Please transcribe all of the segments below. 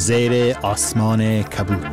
زیر آسمان کبود.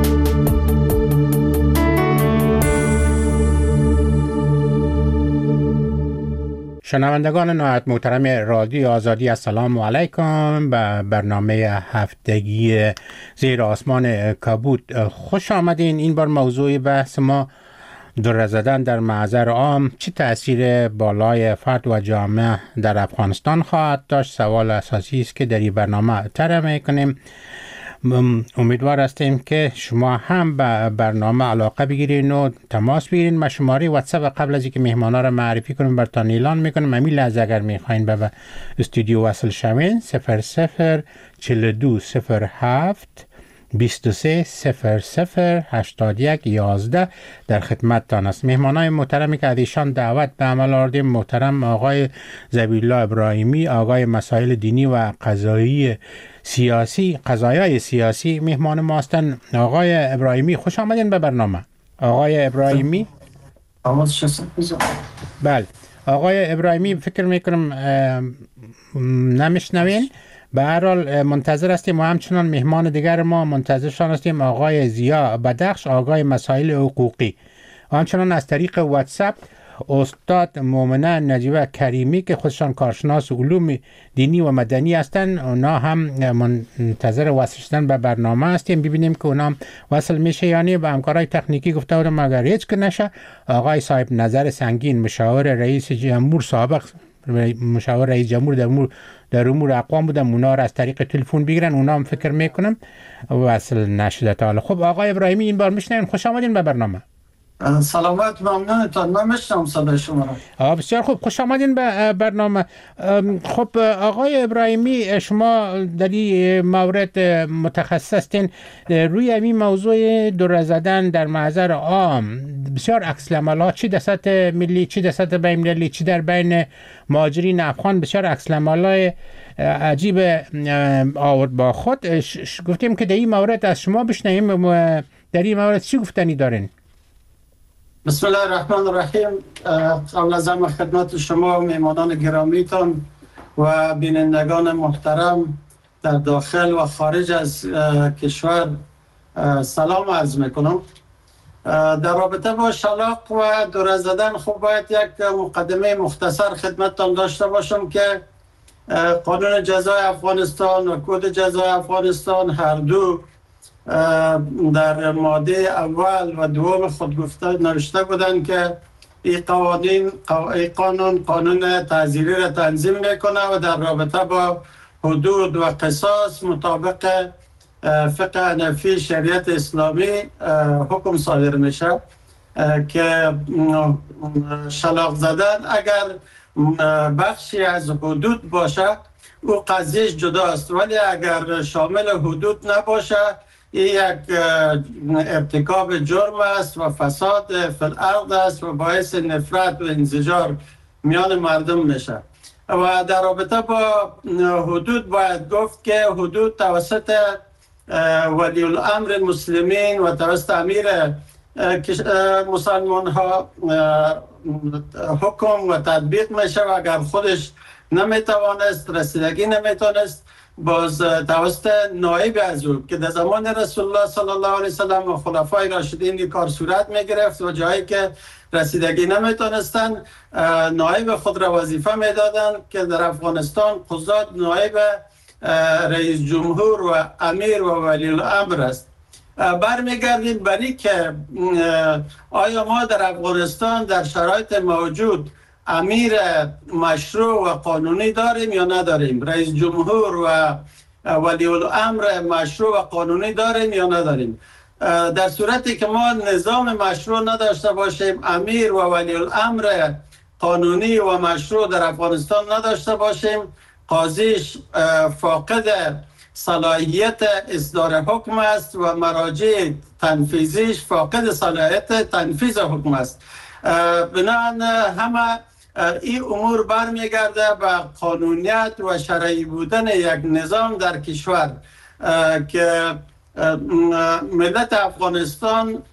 شنوندگان نهایت محترم رادیو آزادی، السلام علیکم. به برنامه هفتگی زیر آسمان کبود خوش آمدین. این بار موضوع بحث ما دره زدن در محضر عام چه تأثیر بالای فرد و جامعه در افغانستان خواهد داشت. سوال اساسی است که در این برنامه طرح میکنیم. امیدوار هستیم که شما هم به برنامه علاقه بگیرین و تماس بگیرین. ما شماره واتساپ قبل از اینکه مهمانا را معرفی کنیم براتون اعلان میکنیم. همین لحظه اگر میخواین به استودیو وصل شوین 004207 23 00 81 11 در خدمتتان است. مهمانای محترمی که از ایشان دعوت به عمل آوردیم، محترم آقای ذبیحالله ابراهیمی، آقای مسائل دینی و قضایای سیاسی مهمان ما هستند. آقای ابراهیمی خوش آمدین به برنامه. آقای ابراهیمی بله آقای ابراهیمی فکر میکنم نمیشنوین. به هر حال منتظر هستیم و همچنان مهمان دیگر ما منتظرشان هستیم، آقای زیا بدخش، آقای مسائل حقوقی، و همچنان از طریق واتساپ استاد مومنه نجیبه کریمی که خودشان کارشناس علوم دینی و مدنی هستند. اونا هم منتظر وصل شدن به برنامه هستیم. ببینیم که اونا وصل میشه یعنی. به همکارای تکنیکی گفته بودم اگر هیچ که نشه آقای صاحب نظر سنگین، مشاور رئیس جمهور، سابق مشاور رئیس جمهور در امور اقوام بودن، اونا را از طریق تلفن بگیرن. اونا هم فکر میکنم وصل نشده تا حالا. خب آقای ابراهیمی این بار میشنین، خوش آمدین به برنامه. سلامت، ممنونتان. من میشنم صدای شما را. بسیار خوب، خوش آمدین به برنامه. خب آقای ابراهیمی، شما در این مورد متخصص هستین. روی این موضوع دره زدن در محضر عام بسیار عکس العملات، چی در سطح ملی، چی در سطح بین المللی، چی در بین مهاجرین افغان، بسیار عکس العملات عجیب آورد با خود. گفتیم که در این مورد از شما بشنویم. در این مورد چی گفتنی دارین؟ بسم الله الرحمن الرحیم. قبل از همه خدمت شما و میهمانان گرامیتان و بینندگان محترم در داخل و خارج از کشور سلام عرض میکنم. در رابطه با شلاق و دره زدن خب باید یک مقدمه مختصر خدمتتان داشته باشم که قانون جزای افغانستان و کد جزای افغانستان هر دو در ماده اول و دوم خود نوشته بودند که این قانون تعزیری را تنظیم میکنه و در رابطه با حدود و قصاص مطابق فقه حنفی شریعت اسلامی حکم صادر میشه که شلاق زدن اگر بخشی از حدود باشه او قضیهش جداست، ولی اگر شامل حدود نباشه یک ارتکاب جرم است و فساد فی الارض است و باعث نفرت و انزجار میان مردم میشه. و در رابطه با حدود باید گفت که حدود توسط ولی الامر مسلمین و توسط امیر مسلمان ها حکم و تطبیق میشه و اگر خودش نمیتوانست، رسیدگی نمیتونست، باز توسط نایب از او که در زمان رسول الله صلی الله علیه وسلم و خلفای راشدین این کار صورت میگرفت و جایی که رسیدگی نمیتونستن نایب خود را وظیفه میدادن که در افغانستان قضات نایب رئیس جمهور و امیر و ولی الامر است. برمیگردیم برای که آیا ما در افغانستان در شرایط موجود امیر مشروع و قانونی داریم یا نداریم؟ رئیس جمهور و ولی الامر مشروع و قانونی داریم یا نداریم؟ در صورتی که ما نظام مشروع نداشته باشیم، امیر و ولی الامر قانونی و مشروع در افغانستان نداشته باشیم، قاضیش فاقد صلاحیت اصدار حکم است و مراجع تنفیذیش فاقد صلاحیت تنفیذ حکم است. بنابراین همه این امور برمیگرده به قانونیت و شرعی بودن یک نظام در کشور که ملت افغانستان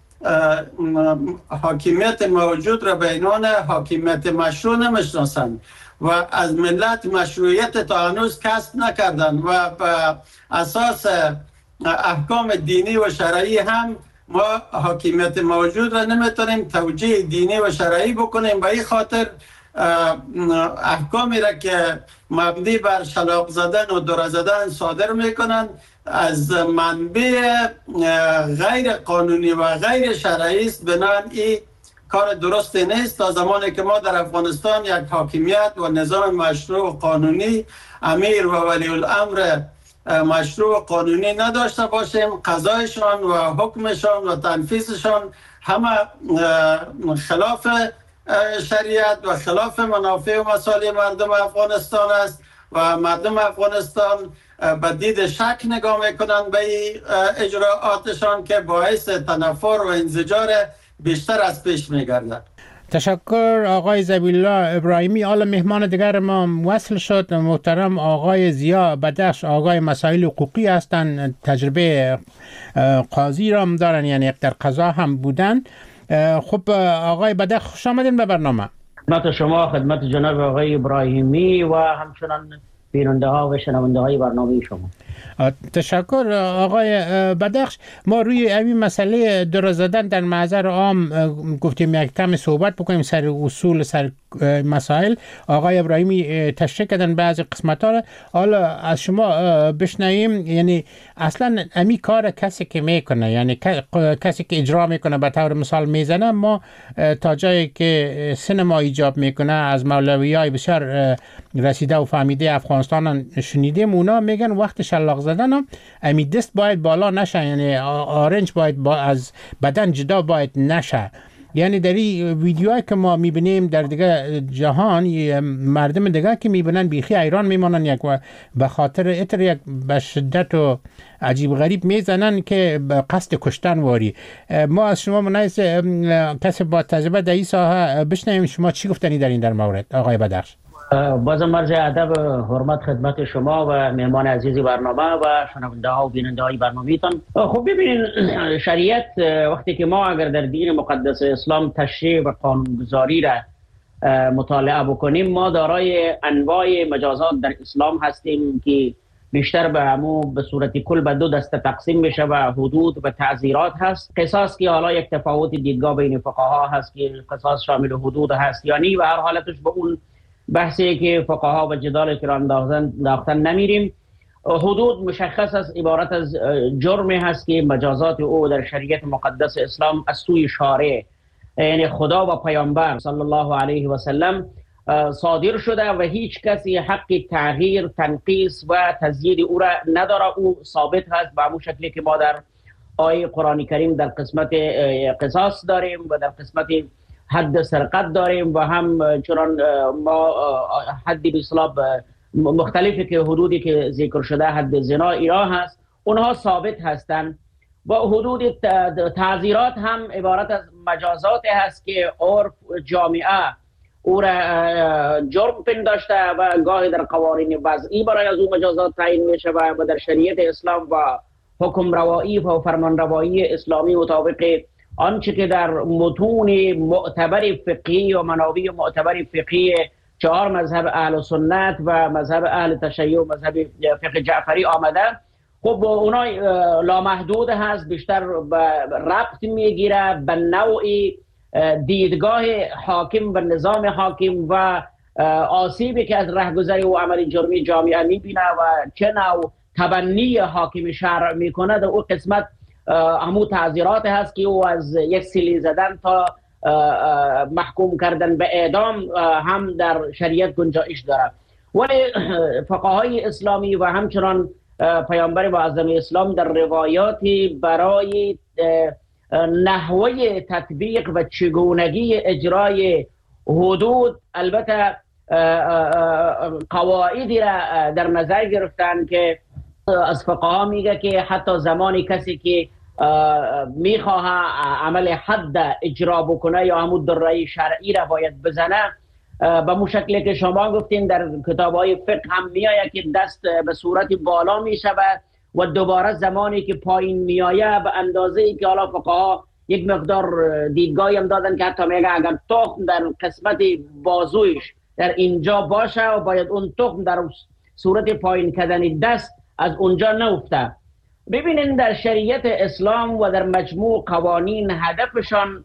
حاکمیت موجود را به عنوان حاکمیت مشروع نمیشناسند و از ملت مشروعیت تا هنوز کسب نکردند و به اساس احکام دینی و شرعی هم ما حاکمیت موجود را نمیتونیم توجیه دینی و شرعی بکنیم. به این خاطر احکامی را که مبنی بر شلاق زدن و دره زدن صادر میکنن از منبع غیر قانونی و غیر شرعی است. بنابراین این کار درستی نیست. تا زمانی که ما در افغانستان یک حاکمیت و نظام مشروع و قانونی، امیر و ولی الامر مشروع و قانونی نداشته باشیم، قضایشان و حکمشان و تنفیذشان همه خلاف شریعت و خلاف منافع و مصالح مردم افغانستان است و مردم افغانستان به دید شک نگاه میکنند به اجراعاتشان که باعث تنفر و انزجار بیشتر از پیش میگردد. تشکر آقای ذبیحالله ابراهیمی. حالا مهمان دیگر ما وصل شد، محترم آقای ضیا بدخش، آقای مسائل حقوقی هستند، تجربه قاضی را هم دارن، یعنی در قضا هم بودن. خب آقای بدخش خوش آمدین به برنامه. خدمت شما، خدمت جناب آقای ابراهیمی و همچنان بیننده ها و شنونده های برنامه شما. تشکر آقای بدخش. ما روی این مسئله دره زدن در محضر عام گفتیم یک کم صحبت بکنیم سر اصول، سر مسائل. آقای ابراهیمی تشریح کردن بعضی قسمت ها. حالا از شما بشنویم، یعنی اصلا امی کار کسی که میکنه، یعنی کسی که اجرا میکنه، به طور مثال میزنه، ما تا جایی که سینما ایجاب میکنه از مولوی های بسیار رسیده و فهمیده افغانستان شنیدیم، اونا میگن وقت شلاق زدن هم امی دست باید بالا نشه، یعنی آرنج باید از بدن جدا باید نشه. یعنی در این ویدیوهایی که ما میبینیم در دیگه جهان، مردم دیگه که میبینن بیخی ایران میمانن، یک به خاطر اتر یک به شدت و عجیب غریب میزنن که به قصد کشتن واری. ما از شما منایز کسی با تجربه در این ساحه بشنویم شما چی گفتنی در این در مورد آقای بدخش. بازم عرض ادب حرمت خدمت شما و مهمان عزیز برنامه و شنونده ها و بیننده های برنامه‌تان. خب ببینید، شریعت وقتی که ما اگر در دین مقدس اسلام تشریع و قانونگذاری را مطالعه بکنیم، ما دارای انواع مجازات در اسلام هستیم که بیشتر به همو به صورت کل به دو دسته تقسیم میشه و حدود و تعزیرات هست. قصاص که حالا یک تفاوت دیدگاه بین فقها هست که قصاص شامل حدود هست یا نی، و هر حالتش به اون بحثی که فقها و جدال که انداختن نمیریم. حدود مشخص است، عبارت از جرمی هست که مجازات او در شریعت مقدس اسلام از سوی شارع، یعنی خدا و پیامبر صلی الله علیه و سلم صادر شده و هیچ کسی حق تغییر، تنقیص و تزیید او را نداره. او ثابت هست به همون شکلی که ما در آیه قرآن کریم در قسمت قصاص داریم و در قسمت حد سرقت داریم و هم چنان ما حد به اصطلاح مختلفی که حدودی که ذکر شده حد زنا ایران هست، اونها ثابت هستند. و حدود تعزیرات هم عبارت از مجازات هست که عرف جامعه او را جرم پنداشته و گاهی در قوانین وضعی برای از اون مجازات تعیین میشه و در شریعت اسلام و حکم روایی و فرمان روایی اسلامی مطابق آنچه که در متون معتبر فقهی و منابع معتبر فقهی 4 مذهب اهل سنت و مذهب اهل تشیع و مذهب فقه جعفری آمده، خب اونا لامحدود هست، بیشتر ربط میگیره به نوع دیدگاه حاکم و نظام حاکم و آسیبی که از رهگذری و عمل جرمی جامعه میبینه و چه نوع تبنی حاکم شرع میکنه. در اون قسمت همون تعزیرات هست که او از یک سیلی زدن تا محکوم کردن به اعدام هم در شریعت گنجایش داره. ولی فقهای اسلامی و همچنان پیامبر معظم اسلام در روایاتی برای نحوه تطبیق و چگونگی اجرای حدود البته قواعدی را در نظر گرفتن که از فقها میگه که حتی زمانی کسی که میخواه عمل حد اجرا بکنه یا همون دره شرعی را باید بزنه، به مشکلی که شما گفتین در کتاب‌های فقه هم میآید که دست به صورت بالا میشود و دوباره زمانی که پایین میآید به اندازه‌ای که حالا فقها یک مقدار دیدگاهی هم دادن که حتی میگه اگر تخم در قسمت بازویش در اینجا باشه و باید اون تخم در صورت پایین کردن دست از اونجا نفته ببینید در شریعت اسلام و در مجموع قوانین هدفشان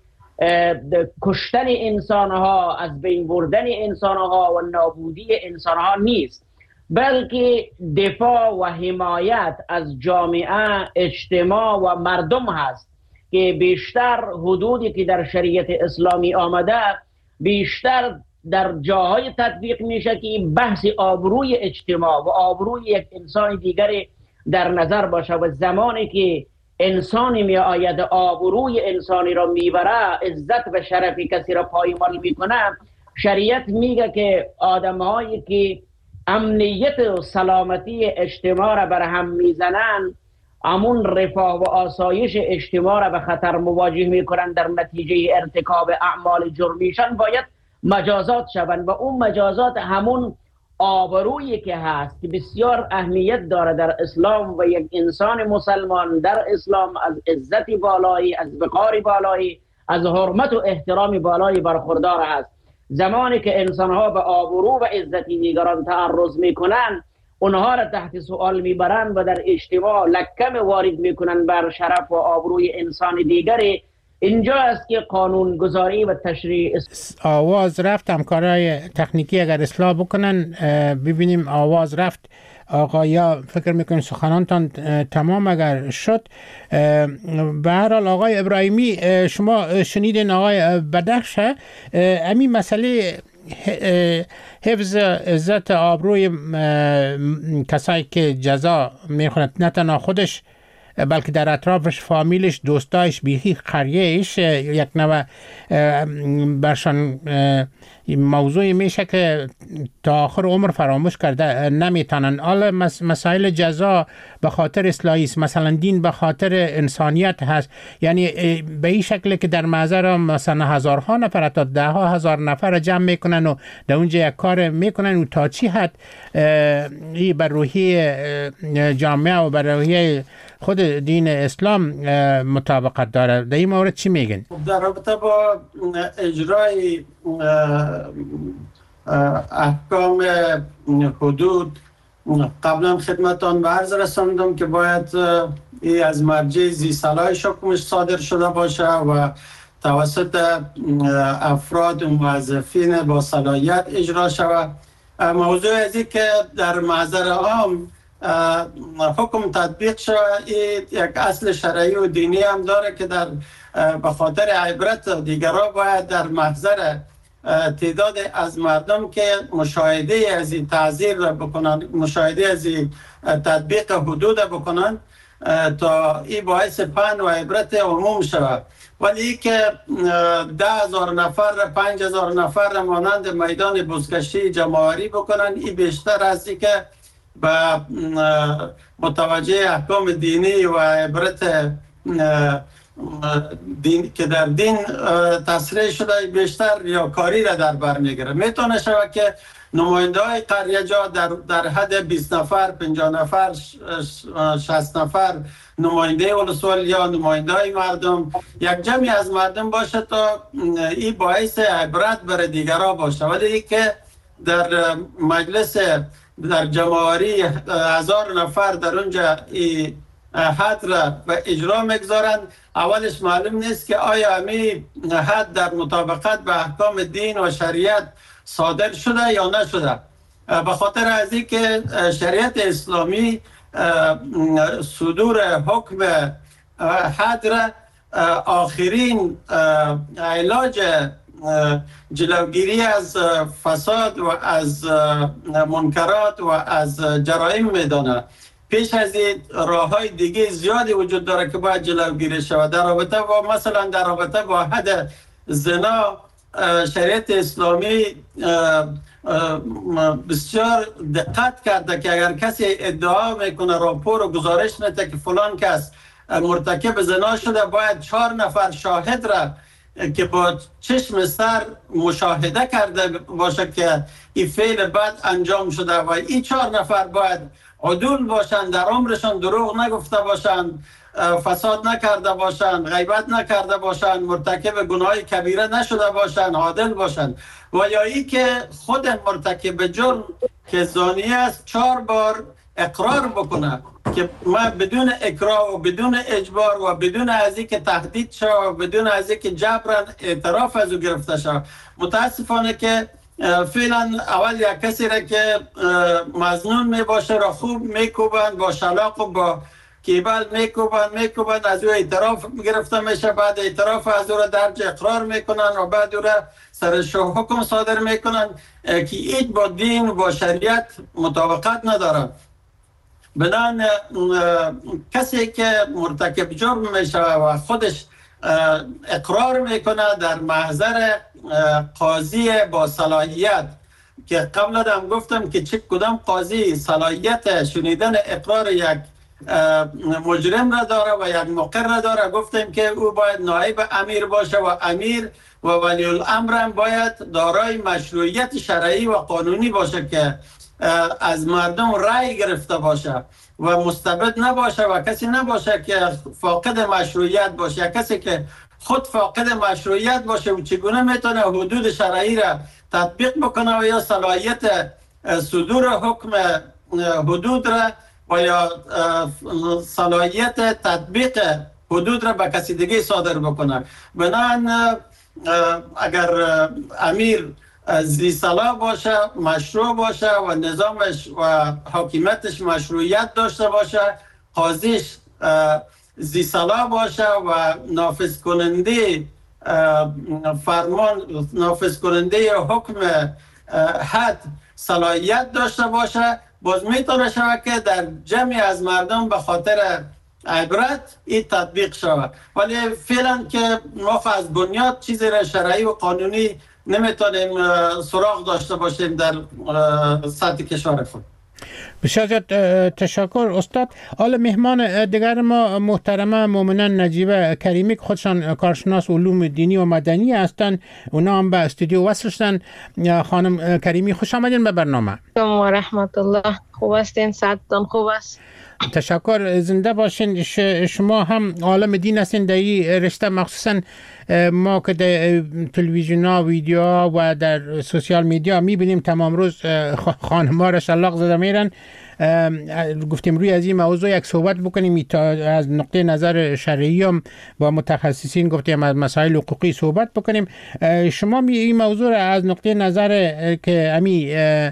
کشتن انسانها، از بین بردن انسانها و نابودی انسانها نیست، بلکه دفاع و حمایت از جامعه، اجتماع و مردم هست که بیشتر حدودی که در شریعت اسلامی آمده بیشتر در جاهای تطبیق میشه که بحث آبروی اجتماع و آبروی یک انسان دیگری در نظر باشه و زمانی که انسانی می آید آبروی انسانی را میبره، عزت و شرف کسی را پایمال میکنه، شریعت میگه که آدمهایی که امنیت و سلامتی اجتماع را بر هم میزنن، امون رفاه و آسایش اجتماع را به خطر مواجه میکنن، در نتیجه ارتکاب اعمال جرمیشان باید مجازات شوند و اون مجازات همون آبرویی که هست که بسیار اهمیت داره در اسلام و یک انسان مسلمان در اسلام از عزت بالایی، از وقار بالایی، از حرمت و احترام بالایی برخوردار هست. زمانی که انسانها به آبرو و عزت دیگران تعرض میکنن، اونها را تحت سوال میبرن و در اجتماع لکم وارد میکنن بر شرف و آبروی انسان دیگری. اینجا است که قانون گذاری و تشریع آواز رفت. همکارای تکنیکی اگر اصلاح بکنن ببینیم آواز رفت. آقایا فکر میکنیم سخنانتان تمام اگر شد. به هر حال آقای ابراهیمی شما شنیدین آقای بدخش امی مسئله حفظ عزت آبروی کسایی که جزا میخوند، نه تنها خودش بلکه در اطرافش، فامیلش، دوستایش، بیخی قریهش یک نوع برشان موضوعی میشه که تا آخر عمر فراموش کرده نمیتونن. حالا مسائل جزا به خاطر اصلاحی است، مثلا دین به خاطر انسانیت هست، یعنی به این شکل که در معذر مثلا هزارها نفر تا ده ها هزار نفر جمع میکنن و در اونجا یک کار میکنن و تا چی حد این بر روحی جامعه و بر روحی خود دین اسلام مطابقت داره. در این مورد چی میگن؟ در رابطه با اجرای احکام حدود قبلا خدمتان به عرض رساندم که باید از مرجع ذی صلاح حکمش صادر شده باشه و توسط افراد و موظفین با صلاحیت اجرا شود. موضوع ازی که در محضر عام حکم تطبیق شود، یک اصل شرعی و دینی هم داره که در به خاطر عبرت دیگران باید در محضر تعداد از مردم که مشاهده از این تعزیر بکنن، مشاهده از این تطبیق حدود بکنن تا این باعث پند و عبرت عموم شود. ولی که 10,000 نفر 5,000 نفر مانند میدان بزگشتی جمعآوری بکنن، این بیشتر از این که به متوجه احکام دینی و عبرت دین که در دین تصریح شده بیشتر ریاکاری را در بر میگیره. میتونه شود که نماینده های قریه جا در حد 20 نفر 50 نفر 60 نفر نماینده ولسوالی یا نماینده های مردم، یک جمعی از مردم باشه تا این باعث عبرت برای دیگران باشه. ولی که در مجلس در جمعآوری 1000 نفر در اونجا حد را به اجرا میگذارند، اولش معلوم نیست که آیا امی حد در مطابقت به احکام دین و شریعت صادر شده یا نشده. به خاطر از این که شریعت اسلامی صدور حکم حد را آخرین علاج جلوگیری از فساد و از منکرات و از جرایم میدانه. پیش از این راه های دیگه زیادی وجود داره که باید جلوگیری شود. در رابطه با مثلا در رابطه با حد زنا شریعت اسلامی بسیار دقت کرده که اگر کسی ادعا میکنه، راپور و گزارش میده که فلان کس مرتکب زنا شده، باید 4 نفر شاهد را که با چشم سر مشاهده کرده باشه که این فعل بد انجام شده و این 4 نفر باید عدول باشند، در عمرشان دروغ نگفته باشند، فساد نکرده باشند، غیبت نکرده باشند، مرتکب گناه کبیره نشده باشند، عادل باشند. و یا ای که خود مرتکب جرم که زانی است 4 بار اقرار بکنه که ما بدون اکراه و بدون اجبار و بدون از اینکه تهدید شد و بدون از اینکه جبران اعتراف از او گرفته شد. متاسفانه که فعلا اول یک کسی را که مظنون می باشه را خوب میکوبند، با شلاق و با کیبل میکوبند از او اعتراف گرفته میشه، بعد اعتراف از او را درج اقرار میکنن و بعد او را سرش حکم صادر میکنن که هیچ با دین و با شریعت مطابقت ندارد. بنان کسی که مرتکب جرم میشه و خودش اقرار میکنه در محضر قاضی با صلاحیت، که قبل هم گفتم که چه کدام قاضی صلاحیت شنیدن اقرار یک مجرم را داره و یک مقر را داره، گفتیم که او باید نایب امیر باشه و امیر و ولی الامر هم باید دارای مشروعیت شرعی و قانونی باشه که از مردم رأی گرفته باشه و مستبد نباشه و کسی نباشه که فاقد مشروعیت باشه. کسی که خود فاقد مشروعیت باشه و چگونه میتونه حدود شرعی را تطبیق بکنه و یا صلاحیت صدور حکم حدود را و یا صلاحیت تطبیق حدود را به کسی دیگه صادر بکنه. بنابراین اگر امیر زی صلاح باشه، مشروع باشه و نظامش و حاکمیتش مشروعیت داشته باشه، قاضیش زی صلاح باشه و نافذ کننده فرمان، نافذ کننده حکم حد صلاحیت داشته باشه، باز میتونه شود که در جمعی از مردم به خاطر عبرت این تطبیق شود. ولی فعلا که ما از بنیاد چیزی را شرعی و قانونی نمیتونیم سراغ داشته باشیم در سطح کشور خود. بسیار زیاد تشکر استاد. حالا مهمان دیگر ما محترمه مومنه نجیبه کریمی که خودشان کارشناس علوم دینی و مدنی هستند، اونا هم به استودیو وصل شدن. خانم کریمی خوش آمدین به برنامه. سلام و رحمت الله. خوب هستین؟ صحتتان خوب است؟ تشکر، زنده باشین. شما هم عالم دین هستین در این رشته، مخصوصا ما که در تلویزیون ها، ویدیو ها و در سوشیال میدیا میبینیم تمام روز خانم ها را شلاق زده میرن. گفتیم روی از این موضوع یک صحبت بکنیم از نقطه نظر شرعی هم با متخصصین، گفتیم از مسائل حقوقی صحبت بکنیم. شما این موضوع را از نقطه نظر که امی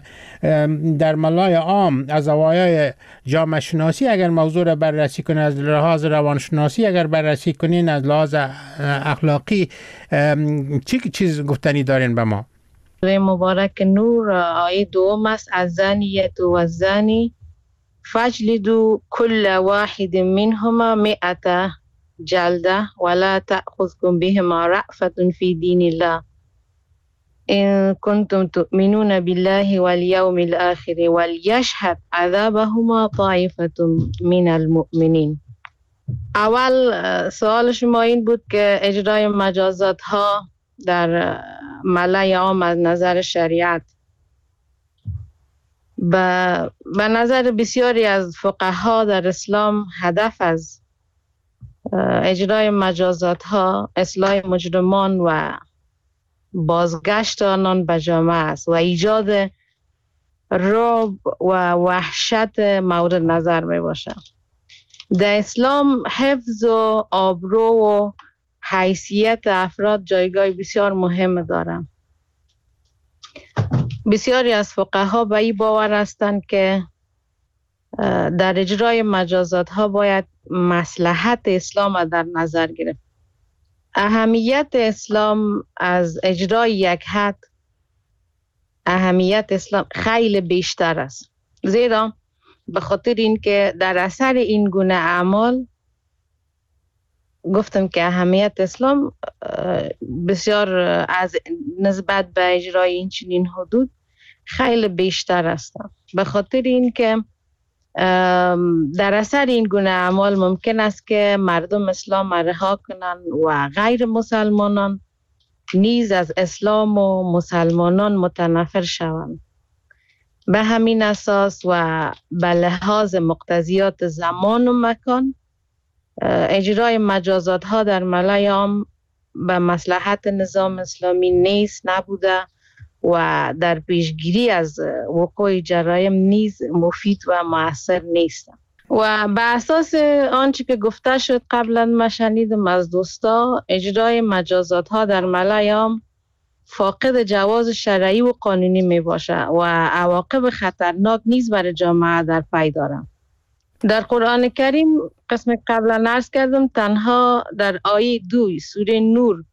در ملای عام از زوایای جامعه شناسی اگر موضوع را بررسی کنید، از لحاظ روانشناسی اگر بررسی کنید، از لحاظ اخلاقی چی چیز گفتنی دارین به ما؟ مبارک نور آیه دوم است: الزانیة والزانی فاجلدوا كل واحد منهما 100 جلده ولا تأخذكم بهما رأفة في دين الله إن كنتم تؤمنون بالله واليوم الآخر وليشهد عذابهما طائفة من المؤمنين. اول سوال شما این بود که اجرای مجازات ها در ملای عام از نظر شریعت به نظر بسیاری از فقها در اسلام هدف از اجرای مجازات ها اصلاح مجرمان و بازگشت آنان به جامعه است و ایجاد رعب و وحشت مورد نظر می باشد. در اسلام حفظ و آبرو و حیثیت افراد جایگاه بسیار مهم دارند. بسیاری از فقها به این باور هستند که در اجرای مجازات ها باید مصلحت اسلام را در نظر گرفت. اهمیت اسلام از اجرای یک حد، اهمیت اسلام خیلی بیشتر است، زیرا به خاطر اینکه در اثر این گونه اعمال گفتم که اهمیت اسلام بسیار از نسبت به اجرای این چنین حدود خیلی بیشتر است. به خاطر اینکه در اثر این گونه اعمال ممکن است که مردم اسلام رها کنند و غیر مسلمانان نیز از اسلام و مسلمانان متنفر شوند. به همین اساس و به لحاظ مقتضیات زمان و مکان اجرای مجازات ها در ملای عام به مصلحت نظام اسلامی نیز نبوده و در پیشگیری از وقوع جرایم نیز مفید و مؤثر نیست. و به اساس آنچه که گفته شد قبلا ما شنیدم از دوستا، اجرای مجازات ها در ملایام فاقد جواز شرعی و قانونی می باشه و عواقب خطرناک نیز برای جامعه در پی داره. در قرآن کریم قسم قبلا عرض کردم تنها در آیه 2 سوره نور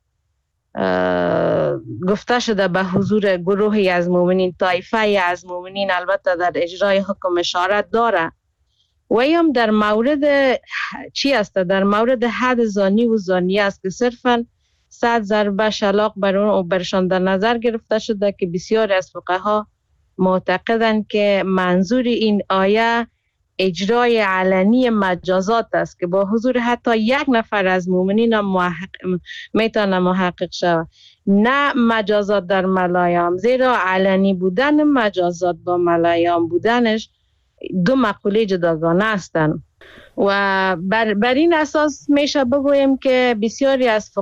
گفته شده به حضور گروهی از مؤمنین، طایفه از مؤمنین البته در اجرای حکم اشارت داره. و هم در مورد چی است؟ در مورد حد زانی و زانیه است که صرفاً 100 ضربه شلاق برشان در نظر گرفته شده که بسیاری از فقها معتقدند که منظور این آیه اجرای علنی مجازات است که با حضور حتی یک نفر از مؤمنین میتونه محقق شود، نه مجازات در ملایام، زیرا علنی بودن مجازات با ملایام بودنش دو مقوله جداگانه هستند. و بر این اساس میشه بگویم که بسیاری از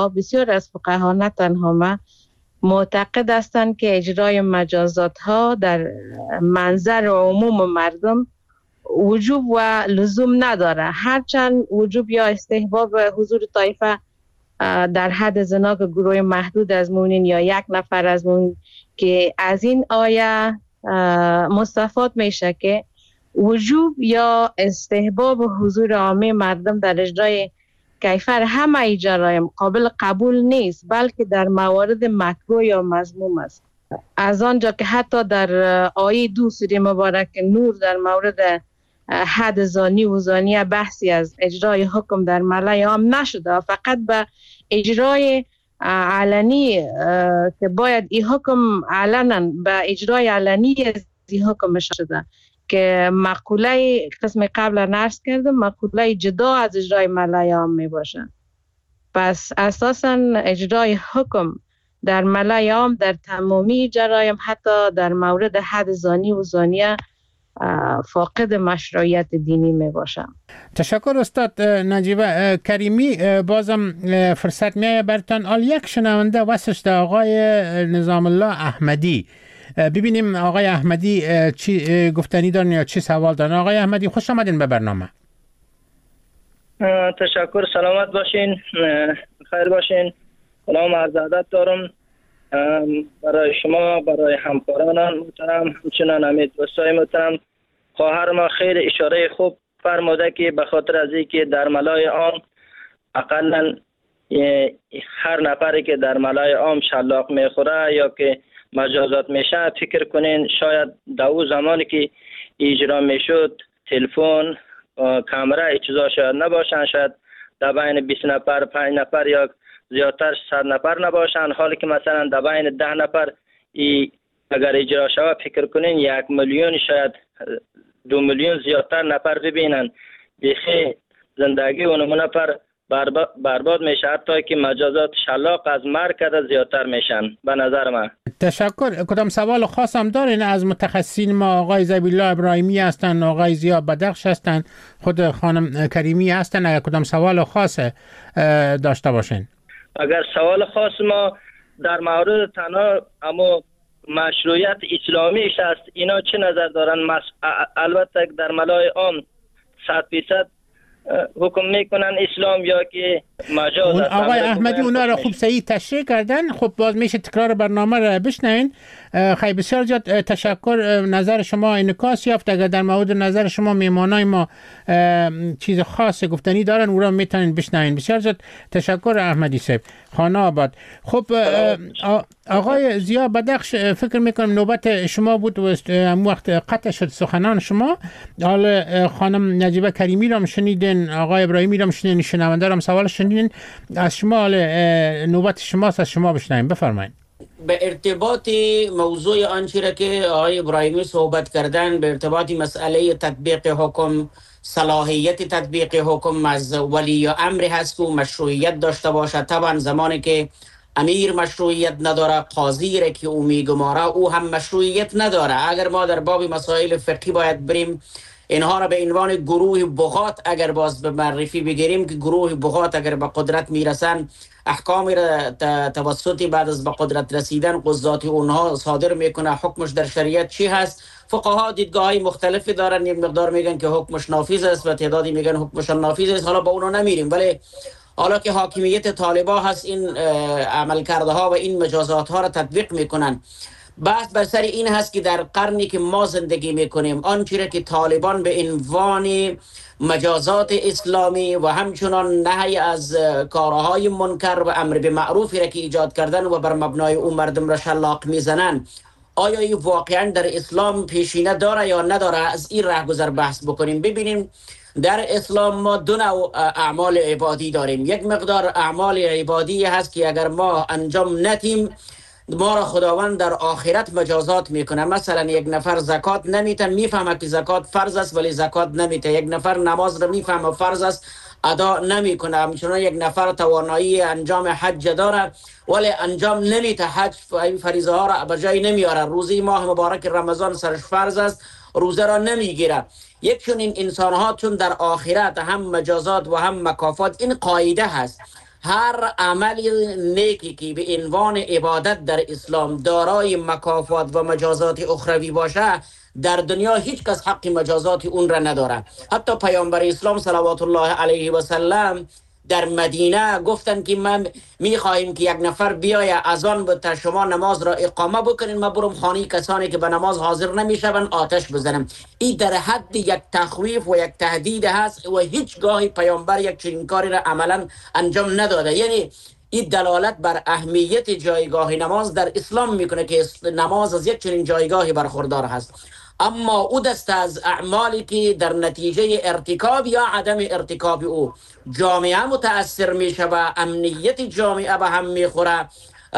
فقها نه تنها ما معتقد هستند که اجرای مجازات ها در منظر عموم مردم وجوب و لزوم نداره، هرچند وجوب یا استحباب حضور طایفه در حد زنا که گروه محدود از مؤمنین یا یک نفر از مؤمنین که از این آیه مستفاد میشه که وجوب یا استحباب حضور عامه مردم در اجرای کیفر همه جرایم قابل قبول نیست، بلکه در موارد مکروه یا مذموم است. از آنجا که حتی در آیه 2 سوره مبارک نور در مورد حد زانی و زانیه بحثی از اجرای حکم در ملایام نشده، فقط به اجرای علنی که باید این حکم علنا به اجرای علنی از این حکم شده که مقوله قسم قبل عرض کردم مقوله جدا از اجرای ملایام می باشه. پس اساسا اجرای حکم در ملایام در تمامی جرایم حتی در مورد حد زانی و زانیه فاقد مشروعیت دینی می باشه. تشکر استاد نجیبه کریمی. بازم فرصت میایه برتان. یک شنونده واسش در آقای نظام الله احمدی. ببینیم آقای احمدی چی گفتنی دارن یا چی سوال دارن. آقای احمدی خوش آمدین به برنامه. تشکر، سلامت باشین، خیر باشین. سلام عرض ادب دارم برای شما، برای همکاران محترم، همچنان امید دوستای محترم. خواهر ما خیلی اشاره خوب فرموده که به خاطر از اینکه در ملای عام اقلا هر نفری که در ملای عام شلاق میخوره یا که مجازات میشه، فکر کنین شاید دو زمانی که اجرا میشد تلفن کامera ای چیزا شاید نباشن، شاید در بین 20 نفر 5 نفر یا زیادتر 100 نفر نباشن، حالی که مثلا در بین 10 نفر اگر اجرا شود فکر کنین 1 میلیون شاید 2 میلیون زیادتر نفر ببینن. بیخی زندگی اون نفر برباد میشه، حتی که مجازات شلاق از مرگ کرده زیادتر میشن به نظر من. تشکر. کدام سوال خاص هم دارین از متخصصین ما؟ آقای زبیلا ابراهیمی هستن، آقای زیا بدخش هستن، خود خانم کریمی هستن. اگر کدام سوال خاص داشته باشین. اگر سوال خاص ما در مورد تنها اما مشروعیت اسلامیش است، اینا چه نظر دارن؟ البته در ملای عام 100% حکم میکنن اسلام یا که مجاز است. آقای احمدی اونا را خوب صحیح تشریح کردن. خب باز میشه تکرار برنامه را بشنوین. خیلی بسیار زیاد تشکر. نظر شما انعکاس یافت. اگر در مورد نظر شما میهمانای ما چیز خاص گفتنی دارن او را میتونین بشنوین. بسیار زیاد تشکر احمدی صاحب، خانه آباد. خب آقای زیا بدخش، فکر میکنم نوبت شما بود و وقت قطع شد سخنان شما. حالا خانم نجیبه کریمی را شنیدین، آقای ابراهیمی را شنیدین، شنونده را سوال شنیدین. از شما نوبت شماست، از شما بشنویم. بفرمایید. به ارتباط موضوع آنچه را که آقای ابراهیمی صحبت کردن، به ارتباط مسئله تطبیق حکم، صلاحیت تطبیق حکم از ولی امر هست و مشروعیت داشته باشه. طبعا زمانی که امیر مشروعیت نداره، قاضی را که او میگماره او هم مشروعیت نداره. اگر ما در باب مسائل فقهی باید بریم، اینها را به عنوان گروه بغات اگر باز به معرفی بگیریم که گروه بغات اگر به قدرت میرسن، احکامی را توسط بعد از به قدرت رسیدن قضات اونها صادر میکنه. حکمش در شریعت چی هست؟ فقها دیدگاه های مختلفی دارن، یک مقدار میگن که حکمش نافذ است و تعدادی میگن حکمش نافذ است. حالا با اونا نمیریم، ولی حالا که حاکمیت طالبا هست این عملکرده ها و این مجازات ها را تطبیق میکنن. بحث بر سر این هست که در قرنی که ما زندگی میکنیم آنچه که طالبان به عنوان مجازات اسلامی و همچنان نهی از کارهای منکر و امر به معروفی را که ایجاد کردن و بر مبنای اون مردم را شلاق میزنن، آیا این واقعا در اسلام پیشینه داره یا نداره؟ از این رهگذر بحث بکنیم. ببینیم در اسلام ما دو نوع اعمال عبادی داریم. یک مقدار اعمال عبادی هست که اگر ما انجام ندیم ما را خداوند در آخرت مجازات میکنه. مثلا یک نفر زکات نمیته، میفهمه که زکات فرض است ولی زکات نمیته. یک نفر نماز را میفهمه فرض است، ادا نمیکنه. همچنان یک نفر توانایی انجام حج داره ولی انجام نمیته، حج فریضه ها را به جای نمیاره. روزه ماه مبارک رمضان سرش فرض است، روزه را نمیگیره. یک چون این انسان ها چون در آخرت هم مجازات و هم مکافات، این قاعده هست. هر عمل نیکی که به عنوان عبادت در اسلام دارای مکافات و مجازات اخروی باشه، در دنیا هیچ کس حق مجازات اون را نداره. حتی پیامبر اسلام صلوات الله علیه و سلم در مدینه گفتن که من میخواهیم که یک نفر بیای اذان به شما نماز را اقامه بکنین، ما برم خانه کسانی که به نماز حاضر نمیشون آتش بزنم. این در حد یک تخویف و یک تهدید هست و هیچ گاهی پیامبر یک چنین کاری را عملا انجام نداده. یعنی این دلالت بر اهمیت جایگاه نماز در اسلام میکنه که نماز از یک چنین جایگاهی برخوردار هست. اما او دست از اعمالی که در نتیجه ارتکاب یا عدم ارتکاب او جامعه متاثر میشه و امنیت جامعه به هم میخوره،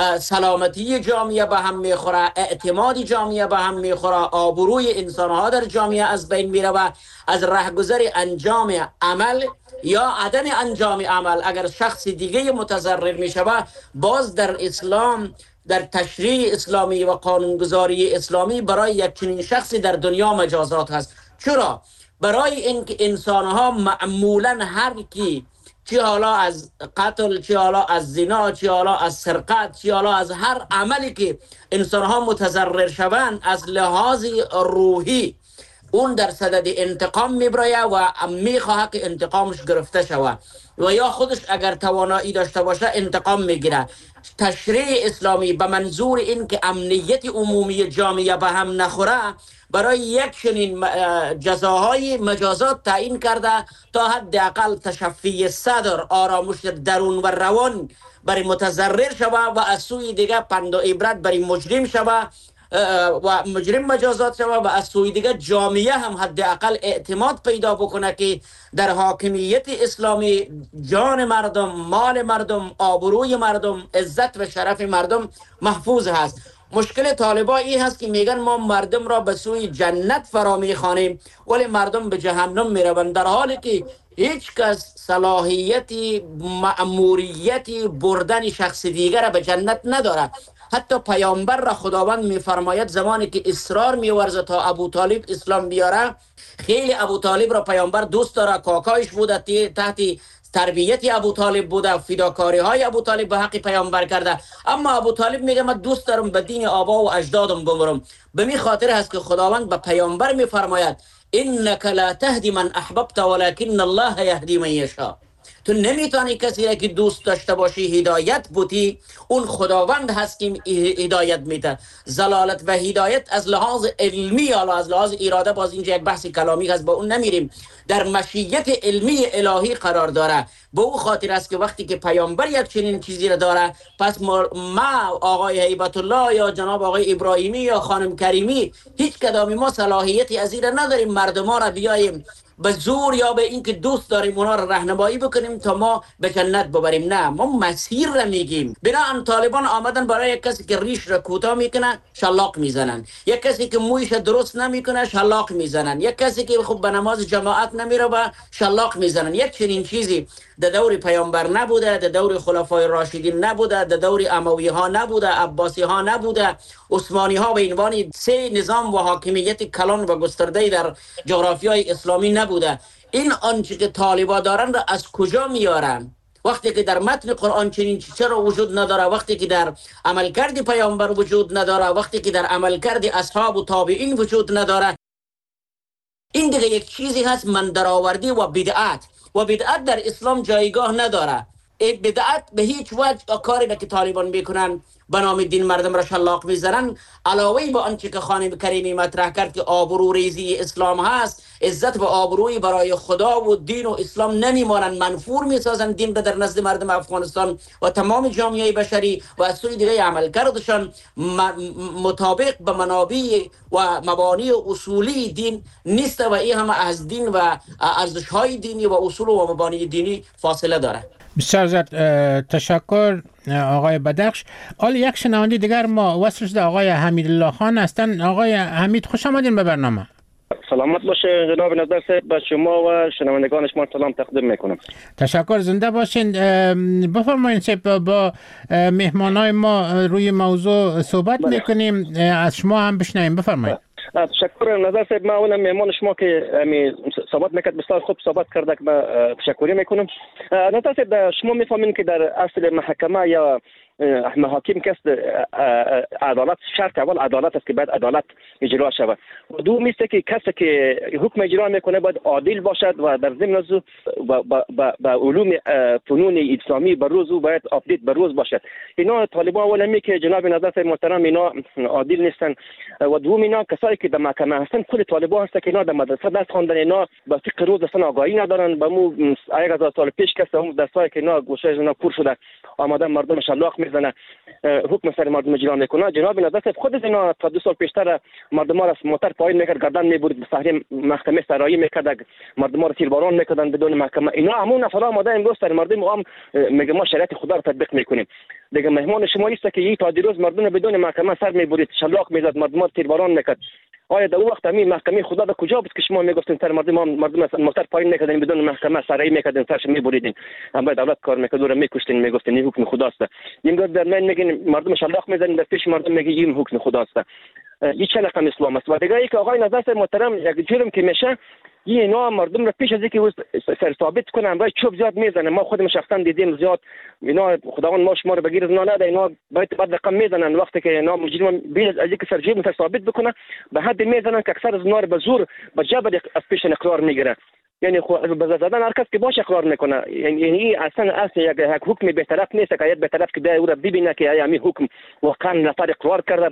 سلامتی جامعه به هم میخوره، اعتماد جامعه به هم میخوره، آبروی انسانها در جامعه از بین میره و از رهگذر انجام عمل یا عدم انجام عمل اگر شخص دیگه متضرر میشه، باز در اسلام در تشریع اسلامی و قانونگذاری اسلامی برای یک چنین شخصی در دنیا مجازات هست. چرا؟ برای اینکه انسانها معمولا هر کی، چه حالا از قتل، چه حالا از زنا، چه حالا از سرقت، چه حالا از هر عملی که انسانها متضرر شوند، از لحاظ روحی اون در صدد انتقام میبراید و میخواه که انتقامش گرفته شود و یا خودش اگر توانایی داشته باشه انتقام میگیره. تشریع اسلامی به منظور این که امنیت عمومی جامعه به هم نخوره برای یک چنین جزاهای مجازات تعیین کرده تا حداقل تشفی صدر، آرامش درون و روان برای متضرر شود و از سوی دیگه پند و عبرت برای مجرم شود و مجرم مجازات شود و از سوی دیگه جامعه هم حداقل اعتماد پیدا بکنه که در حاکمیت اسلامی جان مردم، مال مردم، آبروی مردم، عزت و شرف مردم محفوظ هست. مشکل طالبا این هست که میگن ما مردم را به سوی جنت فرا میخوانیم ولی مردم به جهنم میروند، در حالی که هیچ کس صلاحیتی مأموریتی بردن شخص دیگر را به جنت نداره. حتی پیامبر را خداوند میفرماید زمانی که اصرار میورزه تا ابو طالب اسلام بیاره، خیلی ابو طالب را پیامبر دوست داره، کاکایش بوده، تحت تربیت ابو طالب بوده، فداکاری های ابو طالب به حق پیامبر کرده، اما ابو طالب میگه من دوست دارم به دین آبا و اجدادم بمرم. به می خاطر هست که خداوند به پیامبر میفرماید انک لا تهدی من احببت ولکن الله یهدی من یشاء. تو نمیتونی کسی را که دوست داشته باشی هدایت بودی، اون خداوند هست که هدایت میده. زلالت و هدایت از لحاظ علمی یا از لحاظ اراده، باز اینجا یک بحث کلامی هست با اون نمیریم، در مشیت علمی الهی قرار داره. به او خاطر است که وقتی که پیامبر یک چنین چیزی را داره، پس ما آقای هیبت الله یا جناب آقای ابراهیمی یا خانم کریمی هیچ کدامی ما صلاحیتی از این را نداریم مردم ها را بیاییم به زور یا به اینکه دوست داریم اونا را راهنمایی بکنیم تا ما به جنت ببریم. نه، ما مسیر را میگیم. بنابراین طالبان آمدن برای یک کسی که ریش را کوتاه میکنه شلاق میزنن، یک کسی که مویش درست نمیکنه شلاق میزنن، یک کسی که خب به نماز جماعت نمیره با شلاق میزنن. یک چنین چیزی در دور پیامبر نبوده، در دور خلفای راشدین نبوده، در دور اموی ها نبوده، عباسی ها نبوده، عثمانی ها به عنوان سه نظام و حاکمیت کلان و گسترده در جغرافیای اسلامی نبوده. این آنچه که طالبا دارن را از کجا میارن؟ وقتی که در متن قرآن چنین چرا وجود نداره، وقتی که در عملکرد پیامبر وجود نداره، وقتی که در عملکرد اصحاب و تابعین وجود نداره. این دیگه یک چیزی هست من درآوردی و بدعت در اسلام جایگاه نداره. بدعت به هیچ وجه کاری که طالبان میکنن به نام دین مردم را شلاق میزنن، علاوه به آنچه که خانم کریمی مطرح کرد که آبرو ریزی اسلام هست، عزت و آبروی برای خدا و دین و اسلام نمیمانند، منفور میسازن دین را در نزد مردم افغانستان و تمام جامعه بشری و از سوی دیگه عمل کردشان مطابق به منابع و مبانی و اصولی دین نیست و این همه از دین و ارزش های دینی و اصول و مبانی دینی فاصله داره. بسیار زیاد تشکر آقای بدخش. حالا یک شنونده دیگر ما وصل شده، آقای حمیدالله خان هستن. آقای حمید خوش آمدین به برنامه. سلامت باشه جناب نظر صاحب، به شما و شنوندگان شما سلام تقدیم میکنم. تشکر، زنده باشین. بفرمایید صاحب، با مهمانای ما روی موضوع صحبت میکنیم، از شما هم بشنویم. بفرمایید. تشکر نظر صاحب. ما اولا مهمان شما که صحبت میکرد بسیار خوب صحبت کرده که تشکری میکنم. نظر صاحب شما میفهمین که در اصل محکمه یا محاکم کس عدالت شرط اول عدالت است که باید عدالت اجرا شود و دوم است که کسی که حکم اجرا میکنه باید عادل باشد و در ضمن از با علوم فنون اسلامی بر روز باید آپدیت بر روز باشد. اینا طالبان اولا می که جناب نظر محترم اینا عادل نیستن و دوم اینا کسایی که در محکمه هستن خود طالبان هستن که اینا در مدرسه درس خواندن، اینا با فقه روز اصلا آگاهی ندارن. با مو 1000 سال پیش کس اون درسایی که اینا گوشه اینا پر شده آمدن مردم شلاق میزنه حکم سر مردم اجرا میکنه. جناب نظر خود اینا تا 2 سال پیشتر مردم را موتر پایین میکرد، گردن میبرید به صحنه محکمه سرایی میکرد، مردم را تیرباران میکردن بدون محکمه. اینا همون نفرا آمده امروز سر مردم هم میگه ما شریعت خدا رو تطبیق میکنیم. دیگه مهمان شما است که این تا دیروز مردم بدون محکمه سر میبرید، شلاق میزد، مردم را تیرباران میکرد. آیا در وقت همین محکمه خدا به کجا بود که شما میگفتین سر مردم موتر پایین میکردین بدون محکمه سرایی میکردین، سرش میبریدین، هم به دولت کار میکرد و میکشتین، میگفتین این حکم خداست. امروز در من میگین مردم شلاق میزنین، در پیش مردم میگین این حکم خداست. این چه رقم اسلام است؟ و دیگه ای که آقای نظر محترم یک جرم که میشه اینا مردم را پیش از اینکه سر ثابت کنن باید چوب زیاد میزنن. ما خودم شخصا دیدیم زیاد اینا خداوند ما شما رو بگیر زنا نده، اینا باید بعد رقم میزنن وقتی که اینا مجرم بیش از اینکه سر جرم ثابت بکنه به حد میزنن که اکثر زنا رو به زور به جبر از پیش اقرار میگیره. یعنی به زدن هر کس که باشه اقرار میکنه. یعنی اصلا یک حکم به طرف نیست که به طرف که او را ببینه که آیا می حکم واقعا نفر اقرار کرده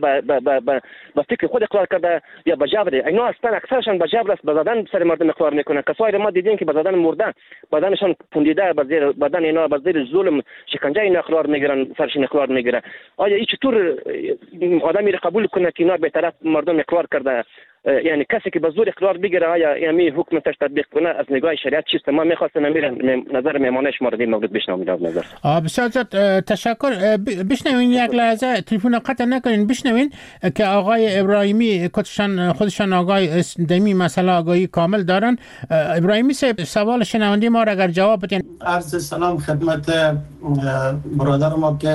به فکر خود اقرار کرده یا به جبر. اینا اصلا اکثرشان به جبر است، به زدن سر مردم اقرار میکنه. کسایی ما دیدیم که به زدن مرده بدنشان پوندیده به زیر بدن اینا به زیر ظلم شکنجه اینا اقرار میگیرن، سرشون اقرار میگیره. آیا این چطور آدمی را قبول کنه که اینا به طرف مردم اقرار کرده؟ یعنی کسی که به زور اقرار بگیره آیا یعنی حکم تطبیق کنه از نگاه شریعت چیست؟ ما می‌خواستم نظر مهمان شما رو مورد بشنویم جناب نظر. بسیار تشکر. بشنوین یک لحظه تلفن قطع نکنین، بشنوین که آقای ابراهیمی خودشان آگاهی دمی مسئله آگاهی کامل دارن. ابراهیمی سوال شنونده ما را اگر جواب بدین. عرض سلام خدمت برادر ما که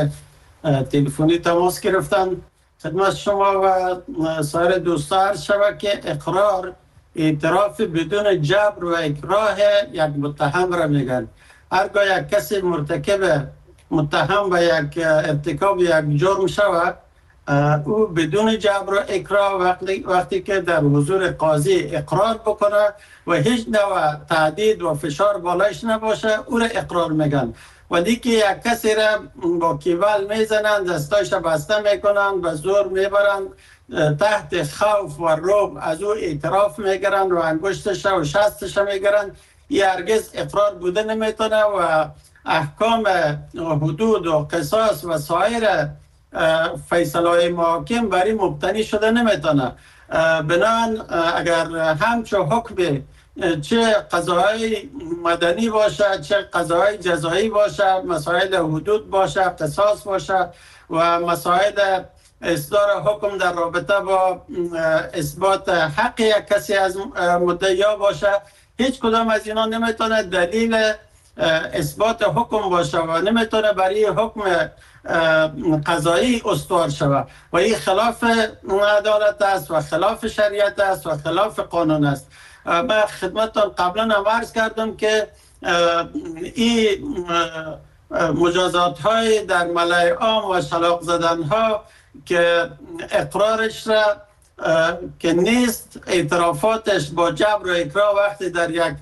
تلفنی تماس گرفتن. خدمت شما و سایر دوستان عرض شود که اقرار اعتراف بدون جبر و اکراه یک متهم را میگن. هرگاه یک کسی مرتکب متهم و یک ارتکاب یک جرم شود او بدون جبر و اکراه وقتی که در حضور قاضی اقرار بکنه و هیچ نوع تهدید و فشار بالایش نباشه او را اقرار میگن. ولی که یک کسی را با کیبل میزنند، دستایش را بسته میکنند، به زور میبرند، تحت خوف و رعب از او اعتراف میگیرند و انگشتش و شستش میگیرند، این هرگز اقرار بوده نمیتونه و احکام حدود و قصاص و سایر فیصله محاکم بر این مبتنی شده نمیتونه. بنابراین اگر همچو حکم چه قضاهای مدنی باشه چه قضاهای جزایی باشه، مسائل حدود باشه، قصاص باشه و مسائل اصدار حکم در رابطه با اثبات حق یک کسی از مدعیا باشه، هیچ کدام از اینا نمیتونه دلیل اثبات حکم باشه و نمیتونه برای حکم قضایی استوار شود و این خلاف عدالت است و خلاف شریعت است و خلاف قانون است. من خدمتتان قبلا هم عرض کردم که این مجازات های در ملأ عام و شلاق زدن ها که اقرارش را که نیست، اعترافاتش با جبر و اکراه وقتی در یک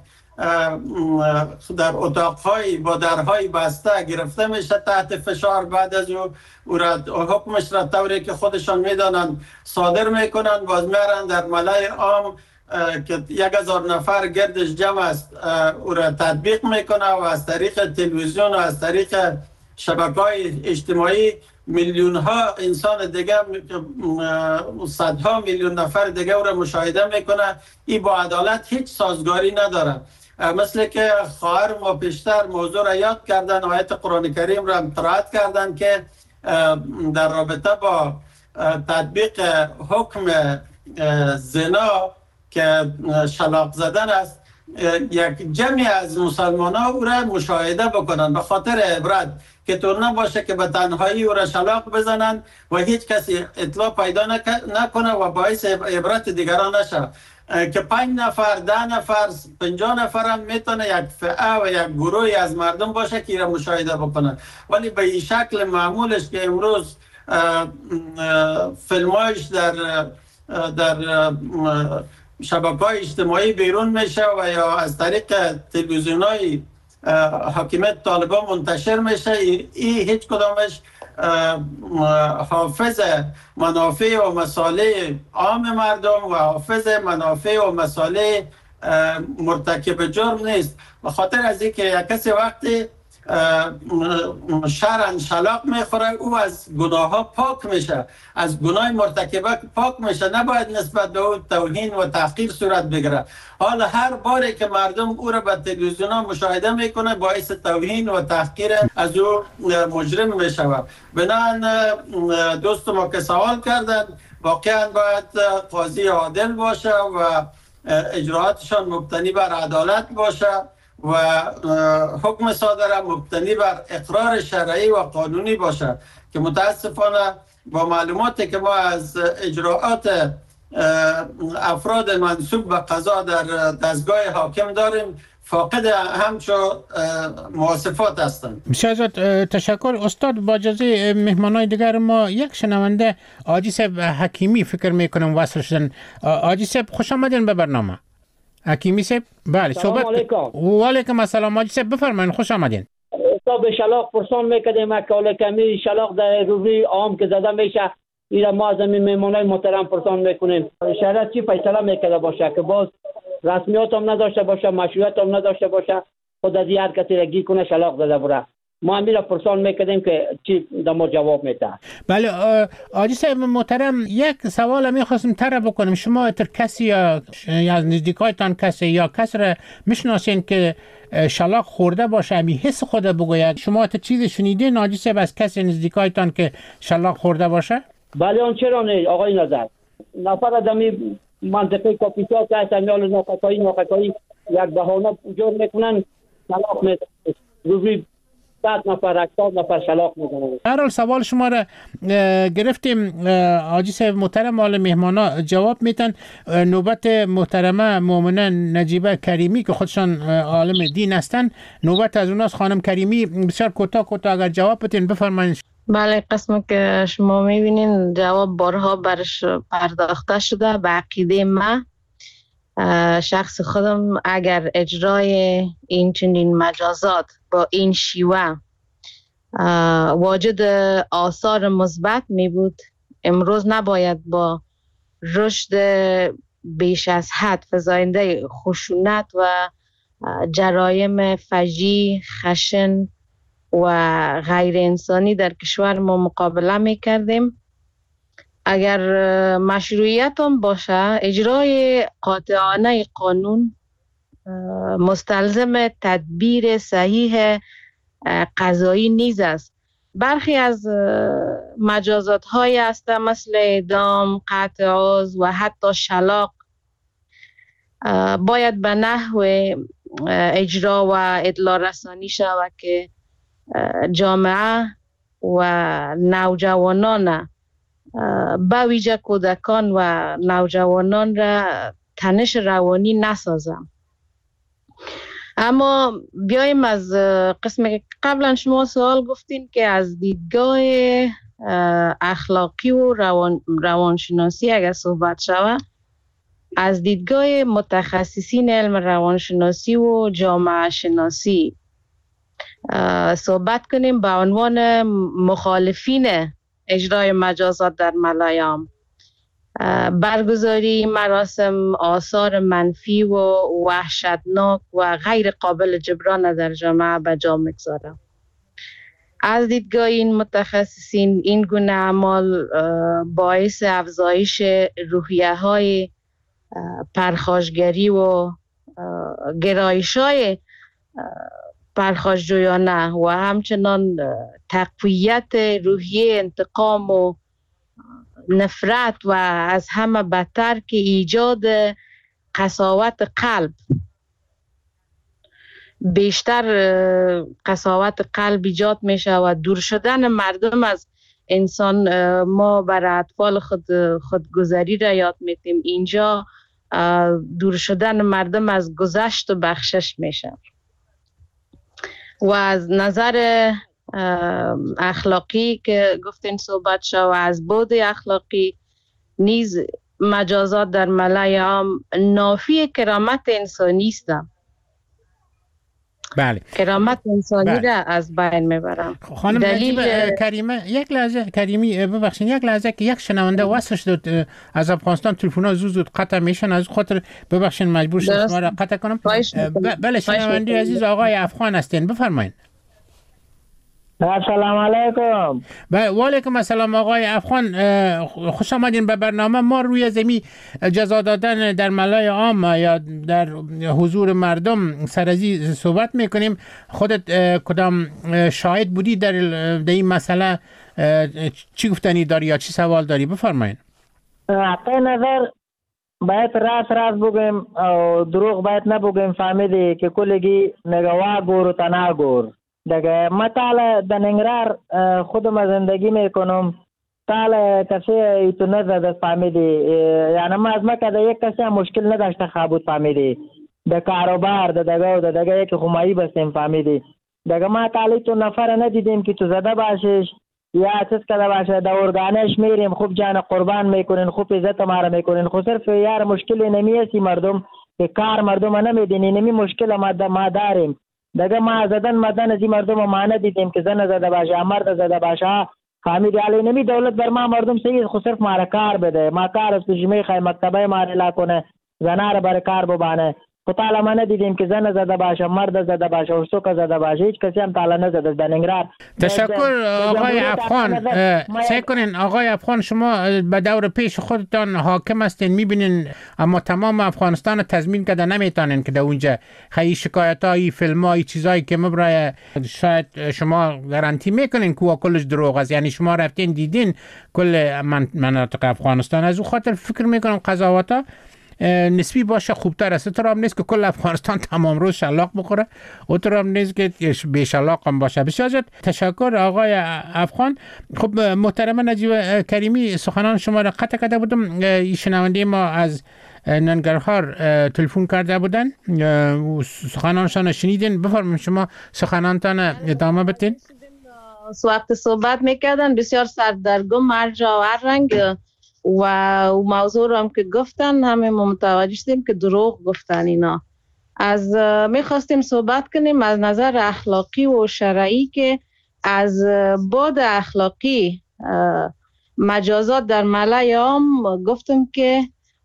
در اتاق‌های با درهای بسته گرفته میشه تحت فشار، بعد از او را حکمش را طوری که خودشان میدانند صادر میکنن، باز میارن در ملأ عام که 1000 نفر گردش جمع است او را تطبیق میکنه و از طریق تلویزیون و از طریق شبکه‌های اجتماعی میلیون ها انسان دیگه، صدها میلیون نفر دیگه او را مشاهده میکنه. این با عدالت هیچ سازگاری نداره. مثل که خواهر ما پیشتر موضوع را یاد کردن، آیت قرآن کریم را قرائت کردن که در رابطه با تطبیق حکم زنا که شلاق زدن است، یک جمعی از مسلمان ها او را مشاهده بکنن به خاطر عبرت، که طور نباشه که به تنهایی او را شلاق بزنن و هیچ کسی اطلاع پیدا نکنه و باعث عبرت دیگران نشه. که 5 نفر 10 نفر 50 نفر هم میتونه یک فئه و یک گروهی از مردم باشه که را مشاهده بکنن، ولی به این شکل معمولش که امروز فیلمایش در شبکه‌های اجتماعی بیرون میشه و یا از طریق تلویزیون‌های حاکمیت طالبان منتشر میشه، این هیچ کدامش حافظ منافع و مصالح عام مردم و حافظ منافع و مصالح مرتکب جرم نیست. به خاطر از اینکه یک کسی وقتی شرعاً شلاق میخوره او از گناه ها پاک میشه، از گناه مرتکبه پاک میشه، نباید نسبت به او توهین و تحقیر صورت بگیره. حالا هر باری که مردم او را به تلویزیون ها مشاهده میکنه باعث توهین و تحقیر از او مجرم میشه. بنابراین دوست ما که سوال کردن، واقعا باید قاضی عادل باشه و اجراعاتشان مبتنی بر عدالت باشه و حکم صادره مبتنی بر اقرار شرعی و قانونی باشه، که متاسفانه با معلوماتی که ما از اجراعات افراد منسوب به قضا در دستگاه حاکم داریم فاقد همچو مواصفات هستند. بسیار زیاد تشکر استاد. با اجازه مهمانای دیگر ما یک شنونده حاجی صاحب حکیمی فکر میکنم وصل شدن. حاجی صاحب خوش آمدین به برنامه. حکیمی صاحب بله صحبت. و علیکم السلام حاجی صاحب بفرمایید، خوش آمدین. صاحب شلاق پرسان میکردیم که کمی شلاق در روی عام که زده میشه، این ما از این مهمانای محترم پرسان میکنیم شریعت چی فیصله میکرده باشه که باز رسمیات هم نداشته باشه، مشروعیت هم نداشته باشه، خود از هر کسی را گیر کنه شلاق زده بره. ما هم را پرسان میکردیم که چی در ما جواب میده. بله حاجی صاحب محترم، یک سوال میخواستم طرح بکنم. شما اتر کسی یا از نزدیکایتان کسی یا کسی را میشناسین که شلاق خورده باشه، امی حس خود بگوید؟ شما اتر چیز شنیدین حاجی صاحب از کسی نزدیکایتان که شلاق خورده باشه؟ بله اون چرا نه آقای نظر، نفر دمی منطقه کاپیتال که هستن یا ناقصایی یک بهانه جور میکنن شلاق میزنن، روزی 100 نفر 80 نفر شلاق میزنن. هر حال سوال شما را گرفتیم حاجی صاحب محترم، حال مهمانا جواب میتن. نوبت محترمه مومنه نجیبه کریمی که خودشان عالم دین هستن، نوبت از اوناست. خانم کریمی بسیار کوتاه اگر جواب بتین بفرمایید. بله، قسم که شما میبینین جواب بارها برش پرداخته شده. به عقیده من شخص خودم اگر اجرای این چنین مجازات با این شیوه واجد آثار مثبت می بود، امروز نباید با رشد بیش از حد فزاینده خشونت و جرایم فجیع، خشن و غیر انسانی در کشور ما مقابله می کردیم. اگر مشروعیت هم باشه، اجرای قاطعانه قانون مستلزم تدبیر صحیح قضایی نیز است. برخی از مجازات های هست مثل اعدام، قطع عضو و حتی شلاق باید به نحو اجرا و اطلاع رسانی شود که جامعه و نوجوانان به ویژه کودکان و نوجوانان را تنش روانی نسازم. اما بیایم از قسم قبلا شما سوال گفتین که از دیدگاه اخلاقی و روانشناسی اگر صحبت شود، از دیدگاه متخصصین علم روانشناسی و جامعه شناسی صحبت کنیم به عنوان مخالفین اجرای مجازات در ملایام. برگزاری مراسم آثار منفی و وحشتناک و غیر قابل جبران در جامعه به جا می‌گذارد. از دیدگاه این متخصصین این گونه اعمال باعث افزایش روحیه‌های پرخاشگری و گرایش‌های پرخاشجویانه و همچنان تقویت روحیه انتقام و نفرت و از همه بدتر که ایجاد قساوت قلب، بیشتر قساوت قلب ایجاد میشه و دور شدن مردم از انسان. ما برای اطفال خودگذری را یاد میتیم، اینجا دور شدن مردم از گذشت و بخشش میشه. و از نظر اخلاقی که گفتین صحبت شد و از بعد اخلاقی نیز مجازات در ملای عام نافی کرامت انسانی است. بله. کرامت انسانی را از بین میبرم. خانم نجیب کریمه، یک لحظه کریمی ببخشید، یک لحظه که یک شنونده واسش داد از افغانستان تلفن‌ها زود قطع میشن، از خاطر ببخشید مجبور شدم شما را قطع کنم. بله شنونده عزیز آقای افغان هستین، بفرمایید. السلام علیکم. و علیکم السلام آقای افغان، خوش آمدین به برنامه. ما روی زمین جزا دادن در ملای عام یا در حضور مردم سر از این صحبت میکنیم. خودت کدام شاهد بودی در این مسئله؟ چی گفتنی داری یا چی سوال داری؟ بفرمایید. حقی نظر باید راست بگیم و دروغ باید نبگیم. فهمیدی که کلگی نگواه گور و تنها گور. دیگه ما تاله در ننگرار خودم زندگی میکنم، تاله کسی ایتو نزده فهمیدی، یعنی ما از مکه در یک کسی مشکل نداشته خوابود فهمیدی، در کاروبار در دیگه یک خمایی بستیم فهمیدی. دیگه ما تاله تو نفر ندیدیم که تو زده باشش یا چیز کده باشه، در ارگانش میریم خوب جان قربان میکنین، خوب عزت ما را میکنین. خود صرف یار مشکلی نمیسی مردم که کار مردم نمیدینی، نمی مشکل ما داریم. دیگه ما زدن مردن از این مردم ما ندیدیم که زن زده باشه مرد زده باشه فهمیدی. علی نمی دولت بر ما مردم سید خود صرف ما را کار بده، ما کار از تجمیه خواهی مکتبه ما را کنه، زنها را بر کار ببانه. خود تعالی ما ندیدیم که زن زده باشه مرد زده باشه و سوک زده باشه، هیچ کسی هم تعالی نزده در ننگرار. تشکر آقای افغان. سعی کنین آقای افغان، شما به دور پیش خودتان حاکم هستین، میبینین اما تمام افغانستان تضمین کده نمیتونین که در اونجا خیلی شکایت های فیلم های چیزایی که مبرای شاید شما گارانتی میکنین که کلش دروغ است. یعنی شما رفتین دیدین کل مناطق افغانستان، از اون خاطر فکر میکنم قضاوت ها نسبی باشه خوبتر است. طرام نیست که کل افغانستان تمام روز شلاق بخوره، و طرام نیست که به شلاق هم باشه. بسیار زیاد تشکر آقای افغان. خب محترم نجیب کریمی، سخنان شما را قطع کرده بودم. شنونده ما از ننگرهار تلفن کرده بودن، سخنانشان شنیدین. بفرمایید شما سخنانتان ادامه بدین. وقت صحبت میکردن بسیار سردرگم هر جا و هر رنگ و موضوع رو هم که گفتن همه متوجه شدیم که دروغ گفتن. اینا از میخواستیم صحبت کنیم از نظر اخلاقی و شرعی که از بعد اخلاقی مجازات در ملای عام گفتم که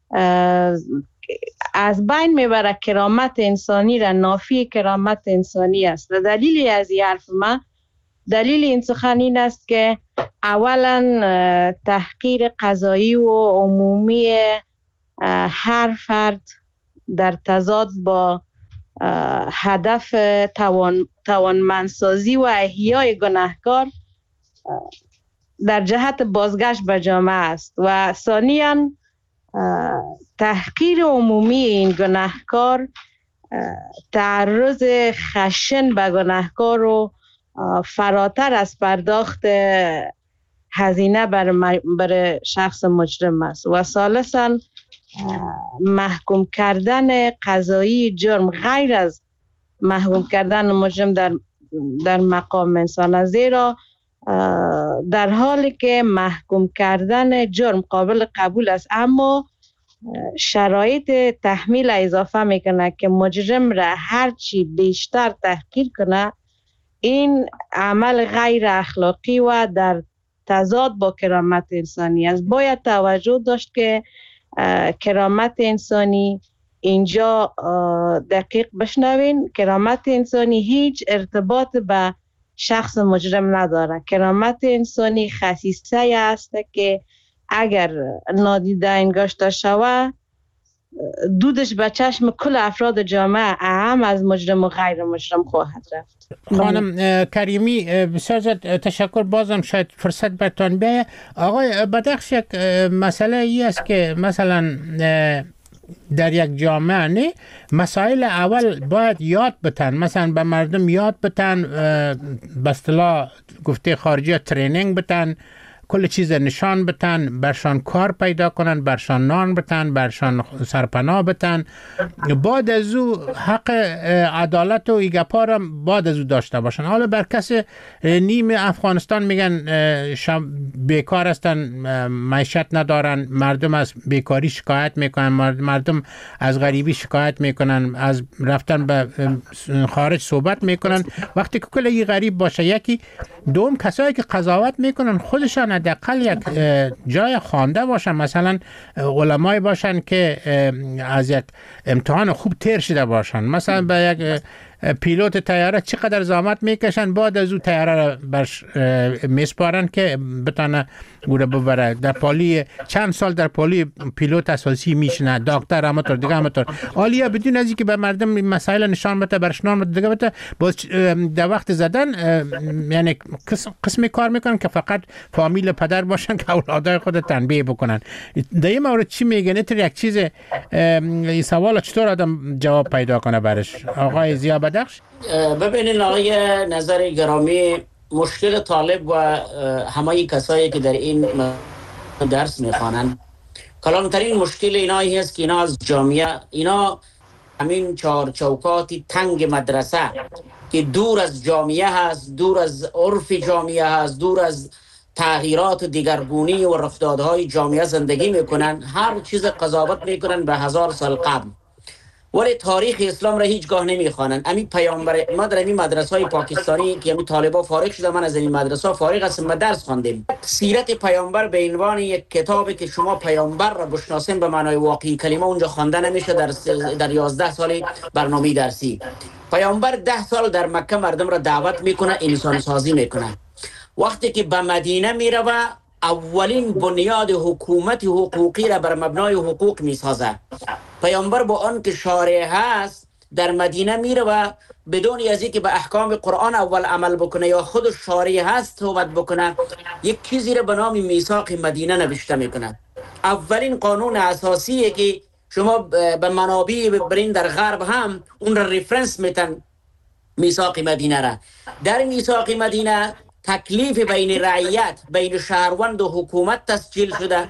از بین میبره کرامت انسانی را، نافی کرامت انسانی است. دلیلی از این حرف من، دلیل این سخن این است که اولا تحقیر قضایی و عمومی هر فرد در تضاد با هدف توانمندسازی و احیای گناهکار در جهت بازگشت به جامعه است. و ثانیاً تحقیر عمومی این گناهکار تعرض خشن به گناهکار و فراتر از پرداخت هزینه بر شخص مجرم است. و ثالثاً محکوم کردن قضایی جرم غیر از محکوم کردن مجرم در مقام انسان، زیرا در حالی که محکوم کردن جرم قابل قبول است، اما شرایط تحمیل اضافه میکنه که مجرم را هرچی بیشتر تحقیر کنه، این عمل غیر اخلاقی و در تضاد با کرامت انسانی است. باید توجه داشت که کرامت انسانی اینجا دقیق بشنوین، کرامت انسانی هیچ ارتباط به شخص مجرم نداره. کرامت انسانی خصیصه است که اگر نادیده انگاشته شود دودش به چشم کل افراد جامعه اهم از مجرم و غیر مجرم خواهد رفت. خانم کریمی بسیار زیاد تشکر. بازم شاید فرصت برتان بیایه. آقای بدخش، یک مسئله ای است که مثلا در یک جامعه نه مسائل اول باید یاد بتن، مثلا به مردم یاد بتن، به اصطلاح گفته خارجی ترینینگ بتن، کل چیز نشان بتن، برشان کار پیدا کنن، برشان نان بتن، برشان سرپناه بتن، بعد از او حق عدالت و ایگپار بعد از او داشته باشن. حالا بر کس نیم افغانستان میگن بیکار هستن، معیشت ندارن، مردم از بیکاری شکایت میکنن، مردم از غریبی شکایت میکنن، از رفتن به خارج صحبت میکنن. وقتی که کل غریب باشه، یکی دوم کسایی که قضاوت میکنن خودشان حداقل یک جای خوانده باشن، مثلا علمای باشن که از یک امتحان خوب تیر شده باشن. مثلا به یک پیلوت طیاره چقدر زحمت میکشن، بعد از او طیاره را برش میسپارن که بتونه گوره ببره. در پالی چند سال در پالی پیلوت اساسی میشنه، دکتر همطور دیگه همطور. حالا بدون از اینکه به مردم مسائل نشان بده، برش نشان بده دیگه بده، باز در وقت زدن یعنی قسمی کار میکنن که فقط فامیل پدر باشن که اولادای خود تنبیه بکنن. در این مورد چی میگن؟ اتر یک چیز این سوال چطور آدم جواب پیدا کنه برش؟ آقای زیا بدخش. ببینین آقای نظر گرامی، مشکل طالب و همه کسایی که در این درس میخوانند، کلانترین مشکل اینایی هست که اینا از جامعه، اینا همین چهار چوکاتی تنگ مدرسه که دور از جامعه هست، دور از عرف جامعه هست، دور از تغییرات دیگرگونی و رخدادهای جامعه زندگی میکنن، هر چیز قضاوت میکنن به 1000 سال قبل، ولی تاریخ اسلام را هیچگاه نمیخوانند. امی پیامبر ما در این مدرسه های پاکستانی که امی طالبا فارغ شده، من از این مدرسه فارغ هستم، ما درس خواندیم. سیرت پیامبر به عنوان یک کتابی که شما پیامبر را بشناسین به معنای واقعی کلمه اونجا خوانده نمیشه. در 11 سال برنامه درسی پیامبر 10 سال در مکه مردم را دعوت میکنه، انسان سازی میکنه. وقتی که به مدینه میره و اولین بنیاد حکومت حقوقی را بر مبنای حقوق میسازه. پیامبر با آن که شارع هست در مدینه میره و بدون از اینکه به احکام قرآن اول عمل بکنه یا خود شارع هست صحبت بکنه، یک چیزی را به نام میثاق مدینه نوشته میکنه. اولین قانون اساسیه که شما به منابع برین در غرب هم اون را ریفرنس میتن، میثاق مدینه را. در میثاق مدینه تکلیف بین رعیت، بین شهروند و حکومت تسجیل شده،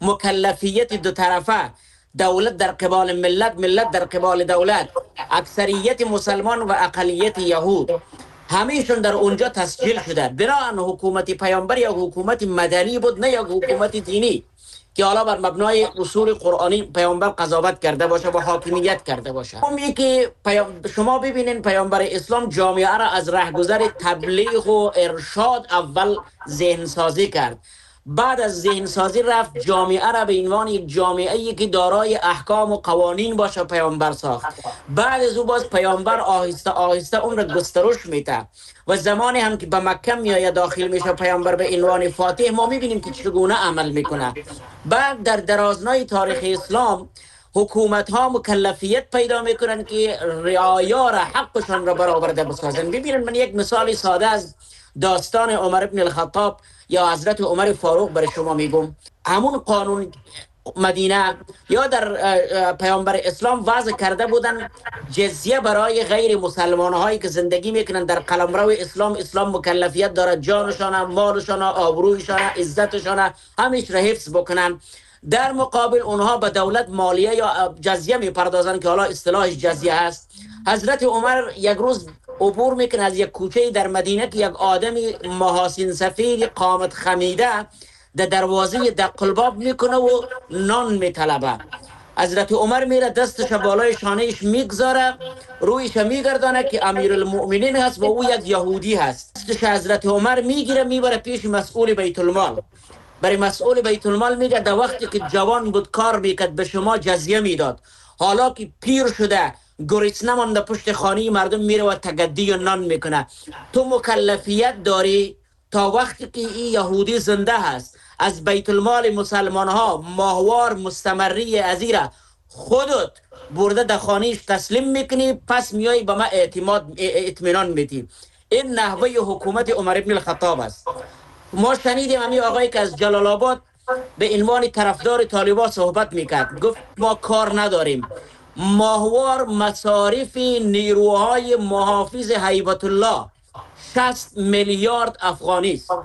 مکلفیت دو طرفه، دولت در قبال ملت، ملت در قبال دولت، اکثریت مسلمان و اقلیت یهود، همیشون در اونجا تسجیل شده. بنابراین حکومت پیامبر یا حکومت مدنی بود، نه یا حکومت دینی که حالا بر مبنای اصول قرآنی پیامبر قضاوت کرده باشه و حاکمیت کرده باشه. اونی که شما ببینین پیامبر اسلام جامعه را از رهگذر تبلیغ و ارشاد اول ذهن سازی کرد، بعد از ذهن سازی رفت جامعه را به عنوان یک جامعه‌ای که دارای احکام و قوانین باشه پیامبر ساخت. بعد از او باز پیامبر آهسته آهسته اون را گسترش میده و زمانی هم که به مکه میآید داخل میشه پیامبر به عنوان فاتح، ما میبینیم که چگونه عمل میکنه. بعد در درازنای تاریخ اسلام حکومت ها مکلفیت پیدا میکنن که رعایا را حقشان را برآورده بسازن. ببینید من یک مثال ساده از داستان عمر ابن الخطاب یا حضرت عمر فاروق برای شما میگم. همون قانون مدینه یا در پیامبر اسلام وضع کرده بودن جزیه برای غیر مسلمان هایی که زندگی میکنن در قلمرو اسلام. اسلام مکلفیت دارد جانشان، مالشان، آبرویشان، عزتشان همیش را حفظ بکنن. در مقابل اونها به دولت مالیه یا جزیه میپردازن که حالا اصطلاحش جزیه هست. حضرت عمر یک روز عبور میکنه از یک کوچه در مدینه که یک آدمی محاسن سفید قامت خمیده در دروازه دقلباب میکنه و نان میطلبه. حضرت عمر میره دستش بالای شانهش میگذاره، رویش میگردانه که امیر المؤمنین هست و او یک یهودی هست. دستش حضرت عمر میگیره میبره پیش مسئول بیت المال. برای مسئول بیت المال میگه در وقتی که جوان بود کار میکرد به شما جزیه میداد، حالا که پیر شده گریسنه مانده پشت خانه مردم میره و تگدی و نان میکنه، تو مکلفیت داری تا وقتی که این یهودی زنده هست از بیت المال مسلمان ها ماهوار مستمری ازیره خودت برده در خانهش تسلیم میکنی، پس میای به ما اطمینان میدی. این نحوه حکومت عمر ابن الخطاب است. ما شنیدیم همین آقایی که از جلال آباد به عنوان طرفدار طالبان صحبت میکرد، گفت ما کار نداریم، ماهوار مصارف نیروهای محافظ هیبت الله 60 میلیارد افغانی است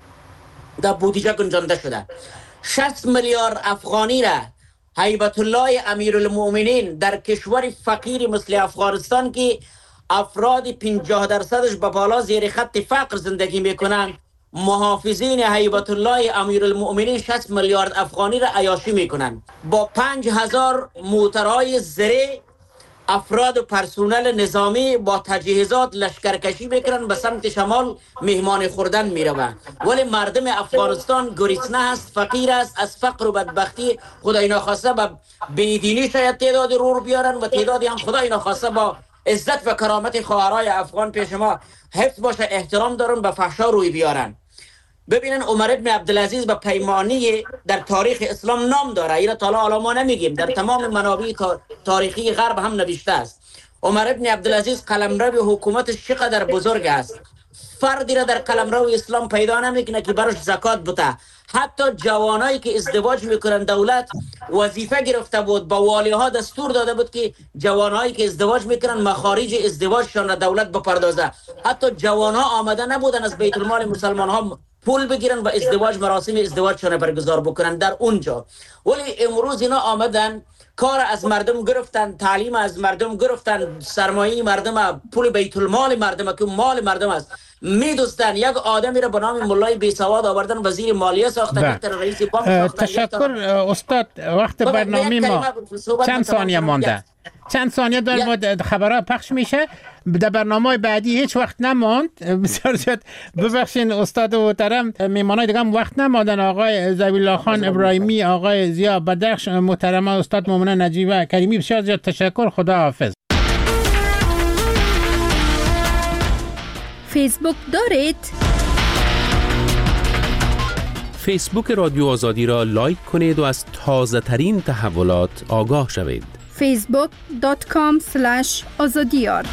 در بودجه گنجانده شده. 60 میلیارد افغانی را هیبت الله امیرالمؤمنین در کشور فقیر مثل افغانستان که افراد 50% به بالا زیر خط فقر زندگی میکنند، محافظین هیبت الله امیرالمؤمنین 60 میلیارد افغانی را عیاشی میکنند. با 5000 موترهای زره افراد و پرسونل نظامی با تجهیزات لشکرکشی میکنن به سمت شمال مهمان خوردن میروند، ولی مردم افغانستان گریسنه است، فقیر است، از فقر و بدبختی خدای ناخواسته به بیدینی شاید تعداد رو بیارن و تعدادی هم خدای ناخواسته با عزت و کرامت خواهرای افغان پیش ما حفظ باشه احترام دارن به فحشا روی بیارن. ببینن عمر ابن عبدالعزیز به پیمانی در تاریخ اسلام نام داره، اینا تا حالا ما نمیگیم، در تمام منابع تاریخی غرب هم نوشته است. عمر ابن عبدالعزیز قلمرو حکومتش چقدر بزرگ است، فردی را در قلمرو اسلام پیدا نمیکنه که براش زکات بده. حتی جوانایی که ازدواج میکنن دولت وظیفه گرفته بود، با والی ها دستور داده بود که جوانایی که ازدواج میکنن مخارج ازدواجشان را دولت بپردازه. حتی جوان ها آمده نبودن از بیت المال مسلمان ها پول بگیرن و ازدواج مراسم ازدواجشان برگزار بکنن در اونجا. ولی امروز اینا آمدن کار از مردم گرفتن، تعلیم از مردم گرفتن، سرمایه مردم، پول بیت المال مردم که مال مردم است میدوستن. یک آدمی را به نام مولای بی سواد آوردن وزیر مالیه ساختن، یک رئیس بانک ساختن. تشکر استاد. وقت برنامه ما چند ثانیه مانده، چند ثانیه در خبرها پخش میشه، در برنامه بعدی هیچ وقت نماند. بسیار زیاد ببخشین استاد محترم، میمانای دیگه هم وقت نماندن، آقای ذوی‌الله خان ابراهیمی، آقای ضیا بدخش، محترم استاد مومنه نجیبه کریمی، بسیار زیاد تشکر. خدا حافظ. فیسبوک دارید؟ فیسبوک رادیو آزادی را لایک کنید و از تازه ترین تحولات آگاه شوید. facebook.com/azadiyar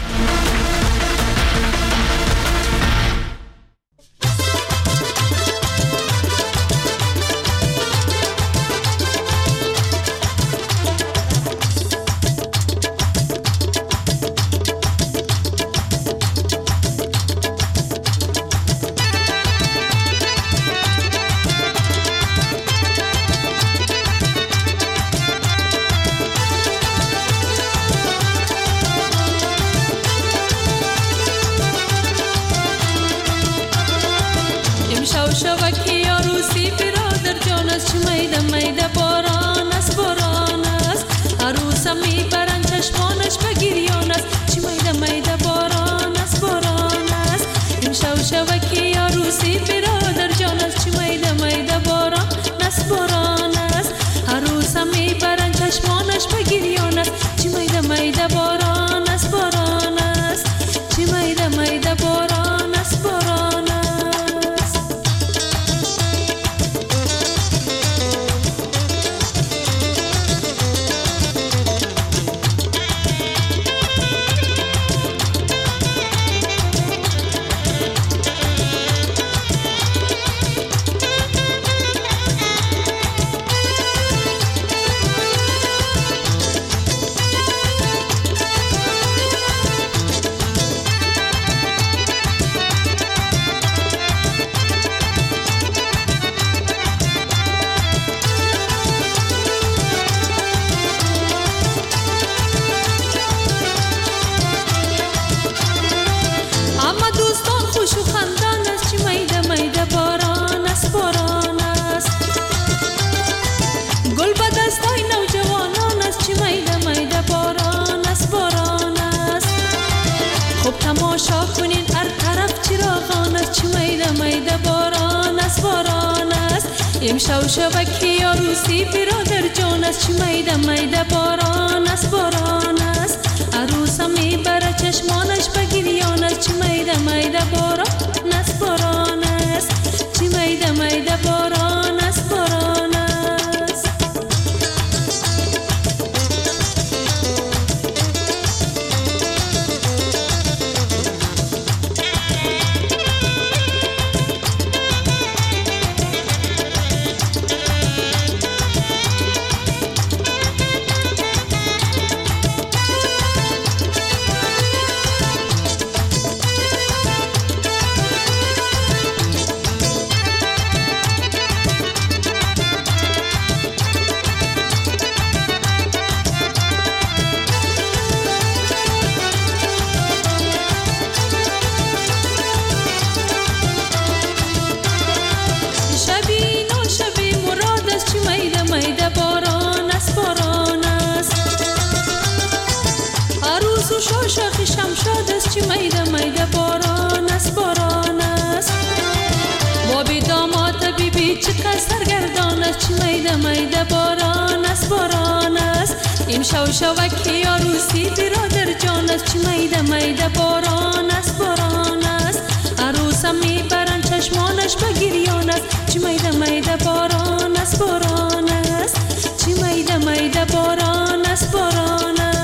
امشب شبکی عروسی برادر جان است، چی میده میده باران است باران است. عروسم میبره چشمانش به گریان است، چی میده میده باران است باران است. چی میده میده باران است باران است. شاخی شمشاد است، چی میده میده باران است باران است. بابی داماد بیبی چقدر سرگردان است، چی میده میده باران است باران است. امشب شبکی عروسی برادر جان است، چی میده میده باران است باران است. عروسم میبرن چشمانش به گریان است، چی میده میده باران است باران است. چی میده میده باران است باران است.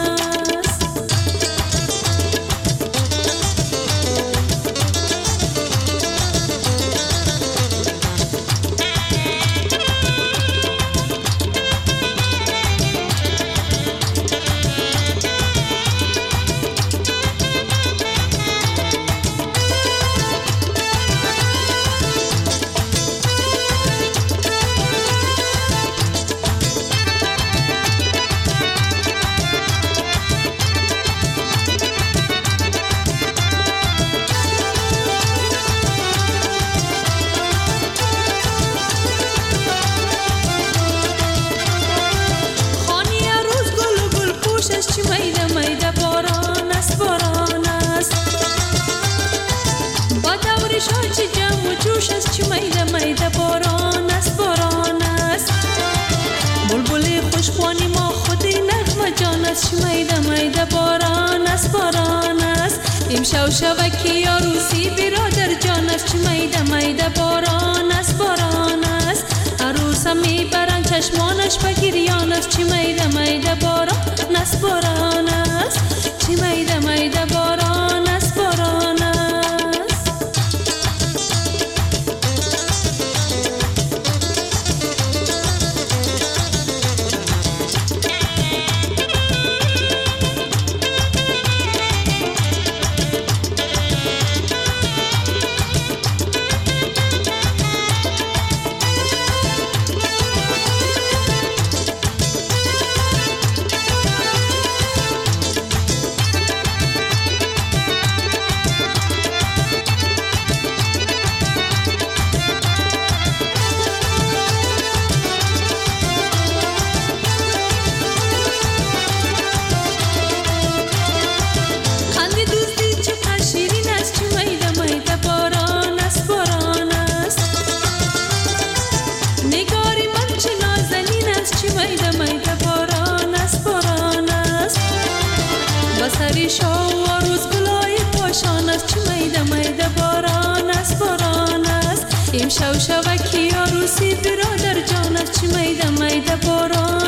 امشب شبکی عروسی برادر جان است، چی میده میده باران است باران است. عروسم میبرن چشمانش به گریان است، چی میده میده باران است باران است. چی میده میده باران است باران است. امشب شبکی عروسی برادر جان است، چی میده میده باران